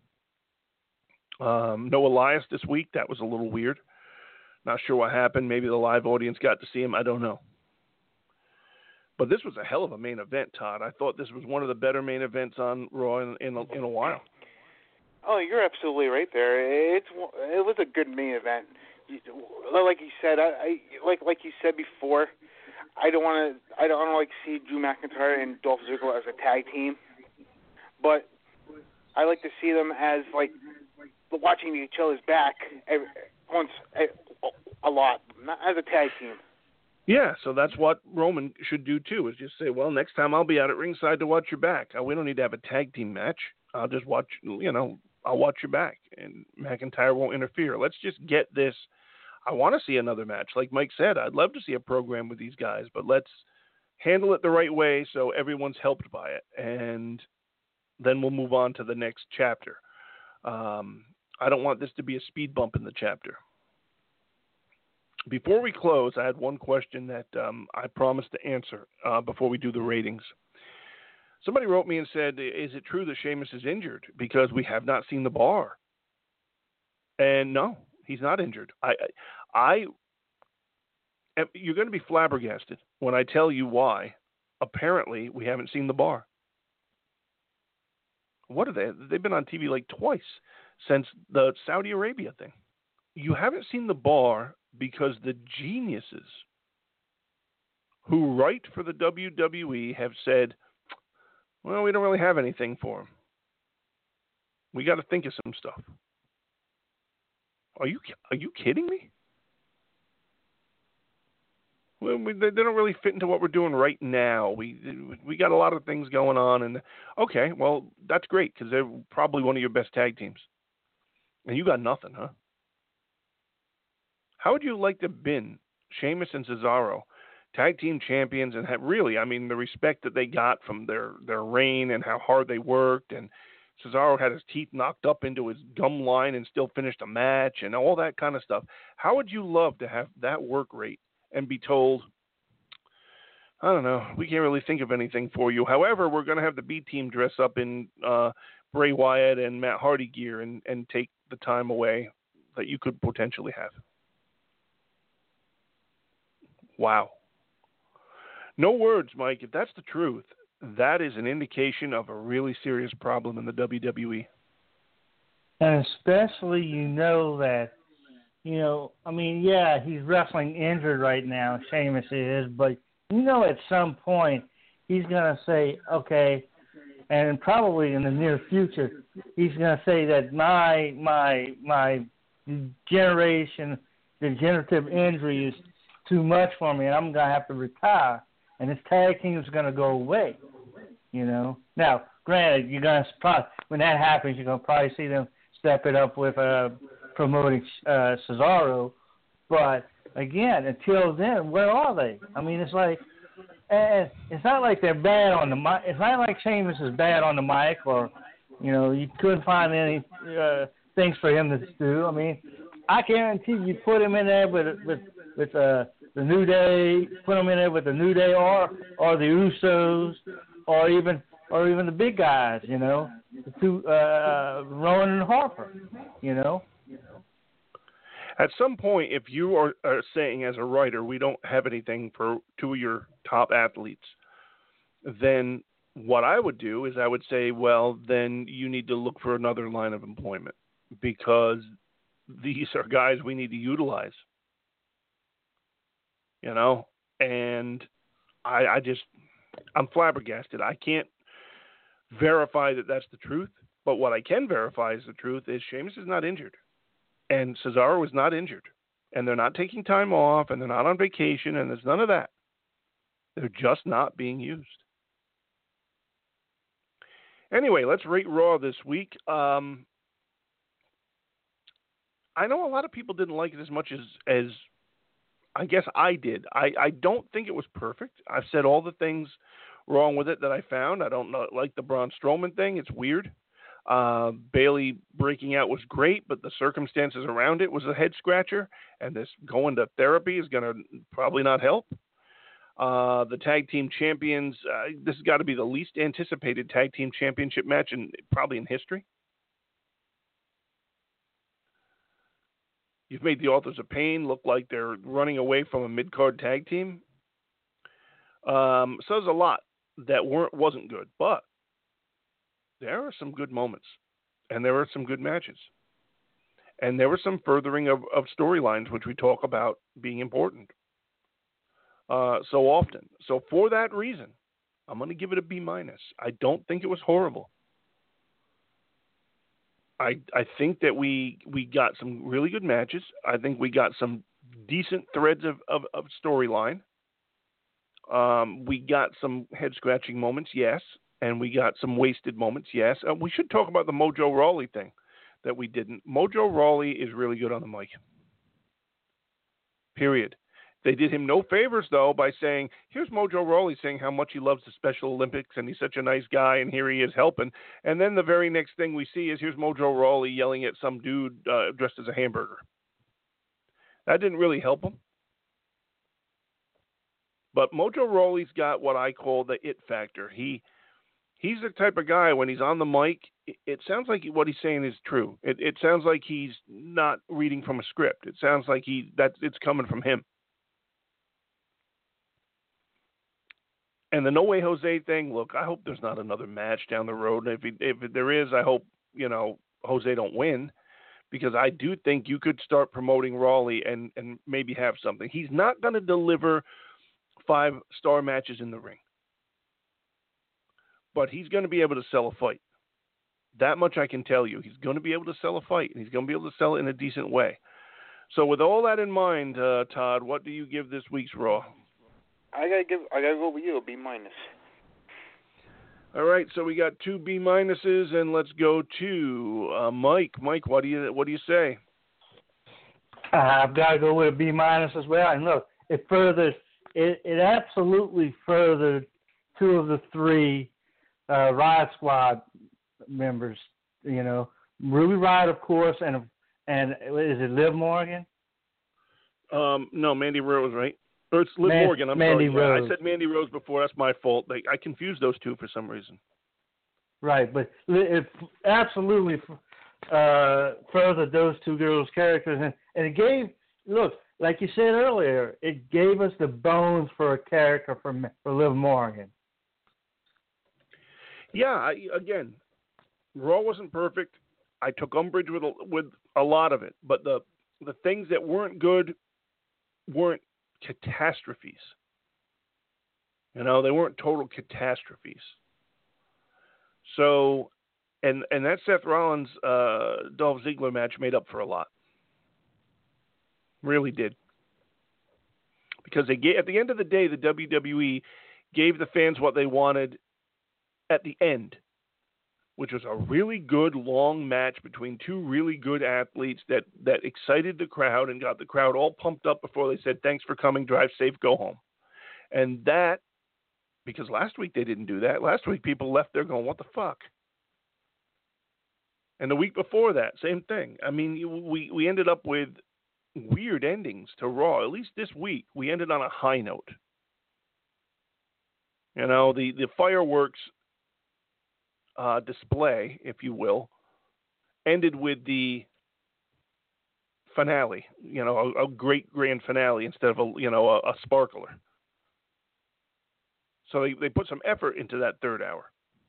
Speaker 2: Um, no Elias this week. That was a little weird. Not sure what happened. Maybe the live audience got to see him. I don't know. But this was a hell of a main event, Todd. I thought this was one of the better main events on Raw in, in, a, in a while.
Speaker 4: Oh, you're absolutely right there. It's it was a good main event. Like you said, I, I like like you said before, I don't want to I don't want to like see Drew McIntyre and Dolph Ziggler as a tag team, but I like to see them as like watching each other's back every, once a, a lot, not as a tag team.
Speaker 2: Yeah, so that's what Roman should do too, is just say, well, next time I'll be out at ringside to watch your back. We don't need to have a tag team match. I'll just watch, you know, I'll watch your back, and McIntyre won't interfere. Let's just get this. I want to see another match. Like Mike said, I'd love to see a program with these guys, but let's handle it the right way so everyone's helped by it, and then we'll move on to the next chapter. Um, I don't want this to be a speed bump in the chapter. Before we close, I had one question that um, I promised to answer uh, before we do the ratings. Somebody wrote me and said, is it true that Sheamus is injured? Because we have not seen the bar. And no, he's not injured. I, I, I you're going to be flabbergasted when I tell you why. Apparently, we haven't seen the bar. What are they? They've been on T V like twice since the Saudi Arabia thing. You haven't seen the bar because the geniuses who write for the W W E have said, well, we don't really have anything for him. We got to think of some stuff. Are you are you kidding me? Well, we, they don't really fit into what we're doing right now. We we got a lot of things going on, and okay, well, that's great because they're probably one of your best tag teams, and you got nothing, huh? How would you like to have been Sheamus and Cesaro, tag team champions, and have really, I mean, the respect that they got from their, their reign and how hard they worked, and Cesaro had his teeth knocked up into his gum line and still finished a match and all that kind of stuff. How would you love to have that work rate and be told, I don't know, we can't really think of anything for you. However, we're going to have the B team dress up in uh, Bray Wyatt and Matt Hardy gear and, and take the time away that you could potentially have. Wow. No words, Mike. If that's the truth, that is an indication of a really serious problem in the W W E.
Speaker 3: And especially, you know that, you know, I mean, yeah, he's wrestling injured right now, Sheamus is, but you know at some point he's gonna say, okay, and probably in the near future, he's gonna say that my my my generation degenerative injury is too much for me, and I'm gonna have to retire, and this tag team is gonna go away. You know. Now, granted, you're gonna probably, when that happens, you're gonna probably see them step it up with uh, promoting uh, Cesaro. But again, until then, where are they? I mean, it's like, and it's not like they're bad on the mic. It's not like Sheamus is bad on the mic, or you know, you couldn't find any uh, things for him to do. I mean, I guarantee you put him in there with with with uh, the New Day, put him in there with the New Day, or or the Usos, or even or even the big guys, you know, the two uh, Rowan and Harper, you know.
Speaker 2: At some point, if you are, are saying as a writer, we don't have anything for two of your top athletes, then what I would do is I would say, well, then you need to look for another line of employment, because these are guys we need to utilize, you know, and I, I just, I'm flabbergasted. I can't verify that that's the truth, but what I can verify is the truth is Sheamus is not injured. And Cesaro is not injured, and they're not taking time off, and they're not on vacation, and there's none of that. They're just not being used. Anyway, let's rate Raw this week. Um, I know a lot of people didn't like it as much as, as I guess I did. I, I don't think it was perfect. I've said all the things wrong with it that I found. I don't know, like the Braun Strowman thing. It's weird. Uh, Bayley breaking out was great, but the circumstances around it was a head scratcher, and this going to therapy is going to probably not help. Uh, the tag team champions, uh, this has got to be the least anticipated tag team championship match in probably in history. You've made the Authors of Pain look like they're running away from a mid-card tag team. Um, so there's a lot that weren't wasn't good, but there are some good moments, and there were some good matches, and there was some furthering of, of storylines, which we talk about being important uh, so often. So for that reason, I'm going to give it a B minus. I don't think it was horrible. I I think that we we got some really good matches. I think we got some decent threads of, of, of storyline. Um, we got some head-scratching moments, yes. And we got some wasted moments, yes. Uh, we should talk about the Mojo Rawley thing that we didn't. Mojo Rawley is really good on the mic. Period. They did him no favors, though, by saying, here's Mojo Rawley saying how much he loves the Special Olympics and he's such a nice guy and here he is helping. And then the very next thing we see is here's Mojo Rawley yelling at some dude uh, dressed as a hamburger. That didn't really help him. But Mojo Rawley's got what I call the it factor. He... He's the type of guy, when he's on the mic, it, it sounds like what he's saying is true. It, it sounds like he's not reading from a script. It sounds like he that it's coming from him. And the No Way Jose thing, look, I hope there's not another match down the road. If he, if there is, I hope, you know, Jose don't win, because I do think you could start promoting Rawley and, and maybe have something. He's not going to deliver five-star matches in the ring, but he's going to be able to sell a fight. That much I can tell you. He's going to be able to sell a fight, and he's going to be able to sell it in a decent way. So with all that in mind, uh, Todd, what do you give this week's Raw?
Speaker 4: I gotta give. I gotta go with you. A B minus.
Speaker 2: All right, so we got two B minuses, and let's go to uh, Mike. Mike, what do you what do you say?
Speaker 3: Uh, I've got to go with a B minus as well. And look, it furthers. It, it absolutely furthered two of the three uh, Riot Squad members. You know, Ruby Riott, of course, and and is it Liv Morgan?
Speaker 2: Um, no, Mandy Rose, right? Or it's Liv
Speaker 3: Man-
Speaker 2: Morgan. I'm
Speaker 3: Mandy
Speaker 2: sorry.
Speaker 3: Rose.
Speaker 2: I said Mandy Rose before. That's my fault. Like, I confused those two for some reason.
Speaker 3: Right, but it absolutely uh, furthered those two girls' characters, and, and it gave, look, like you said earlier, it gave us the bones for a character for, for Liv Morgan.
Speaker 2: Yeah, I, again, Raw wasn't perfect. I took umbrage with a, with a lot of it, but the the things that weren't good weren't catastrophes. You know, they weren't total catastrophes. So, and and that Seth Rollins uh, Dolph Ziggler match made up for a lot. Really did. Because they gave, at the end of the day, the W W E gave the fans what they wanted at the end, which was a really good long match between two really good athletes that, that excited the crowd and got the crowd all pumped up before they said, thanks for coming, drive safe, go home. And that, because last week they didn't do that. Last week people left there going, what the fuck? And the week before that, same thing. I mean, we, we ended up with weird endings to Raw. At least this week, we ended on a high note. You know, the, the fireworks uh, display, if you will, ended with the finale. You know, a, a great grand finale instead of a you know a, a sparkler. So they, they put some effort into that third hour.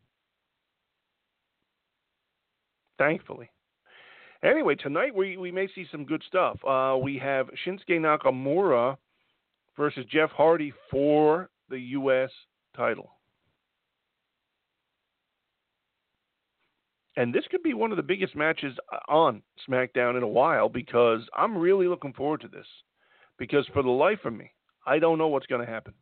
Speaker 2: Thankfully. Anyway, tonight we, we may see some good stuff. Uh, we have Shinsuke Nakamura versus Jeff Hardy for the U S title. And this could be one of the biggest matches on SmackDown in a while because I'm really looking forward to this. Because for the life of me, I don't know what's going to happen.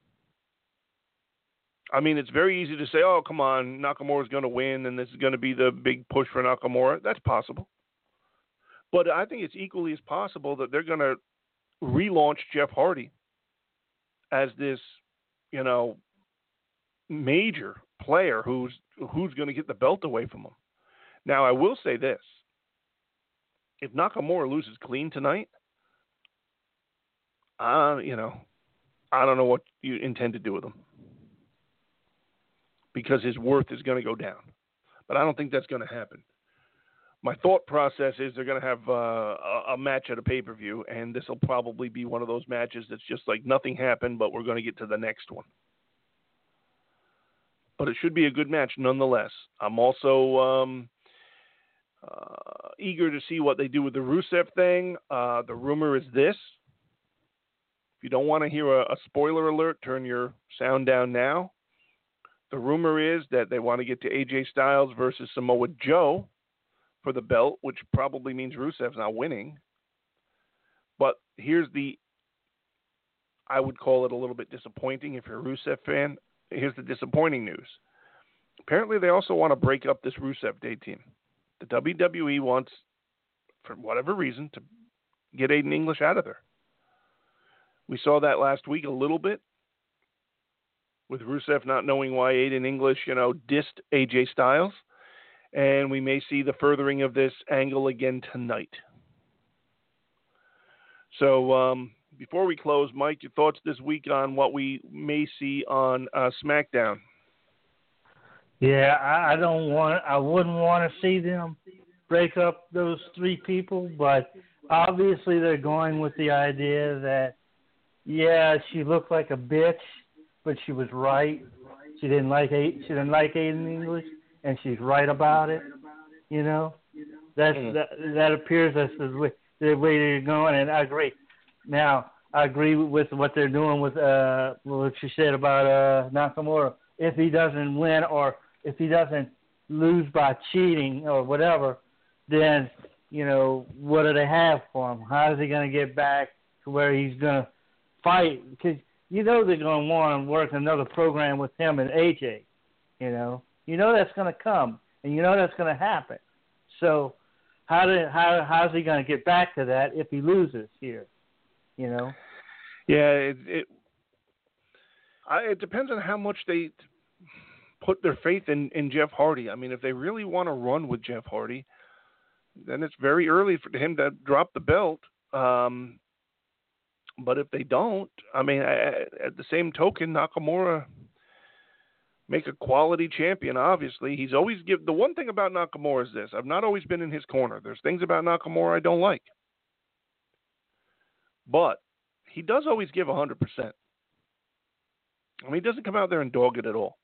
Speaker 2: I mean, it's very easy to say, oh, come on, Nakamura's going to win and this is going to be the big push for Nakamura. That's possible. But I think it's equally as possible that they're going to relaunch Jeff Hardy as this, you know, major player who's who's going to get the belt away from him. Now, I will say this. If Nakamura loses clean tonight, uh, you know, I don't know what you intend to do with him. Because his worth is going to go down. But I don't think that's going to happen. My thought process is they're going to have uh, a, a match at a pay-per-view, and this will probably be one of those matches that's just like nothing happened, but we're going to get to the next one. But it should be a good match nonetheless. I'm also um, uh, eager to see what they do with the Rusev thing. Uh, the rumor is this. If you don't want to hear a, a spoiler alert, turn your sound down now. The rumor is that they want to get to A J Styles versus Samoa Joe for the belt, which probably means Rusev's not winning. But here's the, I would call it a little bit disappointing if you're a Rusev fan. Here's the disappointing news. Apparently they also want to break up this Rusev Day team. The W W E wants, for whatever reason, to get Aiden English out of there. We saw that last week a little bit, with Rusev not knowing why Aiden English, you know, dissed A J Styles. And we may see the furthering of this angle again tonight. So um, before we close, Mike, your thoughts this week on what we may see on uh, SmackDown?
Speaker 3: Yeah, I, I don't want. I wouldn't want to see them break up those three people, but obviously they're going with the idea that, yeah, she looked like a bitch, but she was right. She didn't like she didn't like Aiden English, and she's right about it. You know, that's mm. that. That appears as the way, the way they're going, and I agree. Now, I agree with what they're doing with uh, what you said about uh, Nakamura. If he doesn't win, or if he doesn't lose by cheating or whatever, then you know what do they have for him? How is he going to get back to where he's going to fight? Because you know they're going to want to work another program with him and A J. You know, you know that's going to come, and you know that's going to happen. So, how do how how's he going to get back to that if he loses here? You know.
Speaker 2: Yeah, it it, I, it depends on how much they put their faith in, in Jeff Hardy. I mean, if they really want to run with Jeff Hardy, then it's very early for him to drop the belt. Um, But if they don't, I mean, at the same token, Nakamura make a quality champion, obviously. He's always give the one thing about Nakamura is this. I've not always been in his corner. There's things about Nakamura I don't like. But he does always give one hundred percent. I mean, he doesn't come out there and dog it at all.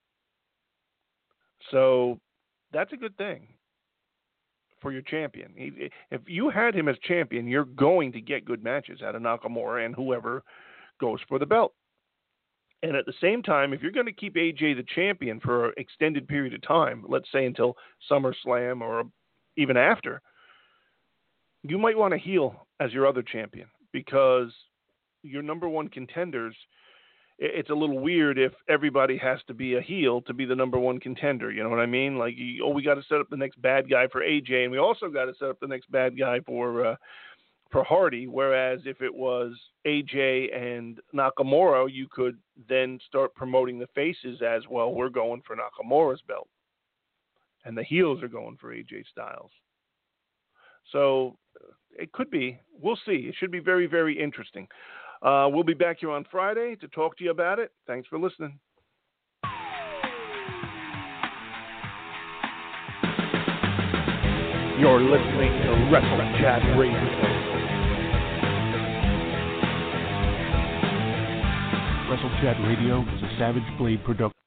Speaker 2: So that's a good thing for your champion. He, if you had him as champion, you're going to get good matches out of Nakamura and whoever goes for the belt. And at the same time, if you're going to keep A J the champion for an extended period of time, let's say until SummerSlam or even after, you might want to heel as your other champion, because your number one contenders, it's a little weird if everybody has to be a heel to be the number one contender. You know what I mean? Like, oh, we got to set up the next bad guy for A J, and we also got to set up the next bad guy for uh, for Hardy. Whereas if it was A J and Nakamura, you could then start promoting the faces as, well, we're going for Nakamura's belt, and the heels are going for A J Styles. So it could be. We'll see. It should be very, very interesting. Uh, we'll be back here on Friday to talk to you about it. Thanks for listening.
Speaker 6: You're listening to Wrestle Chat Radio. Wrestle Chat Radio is a Savage Blade production.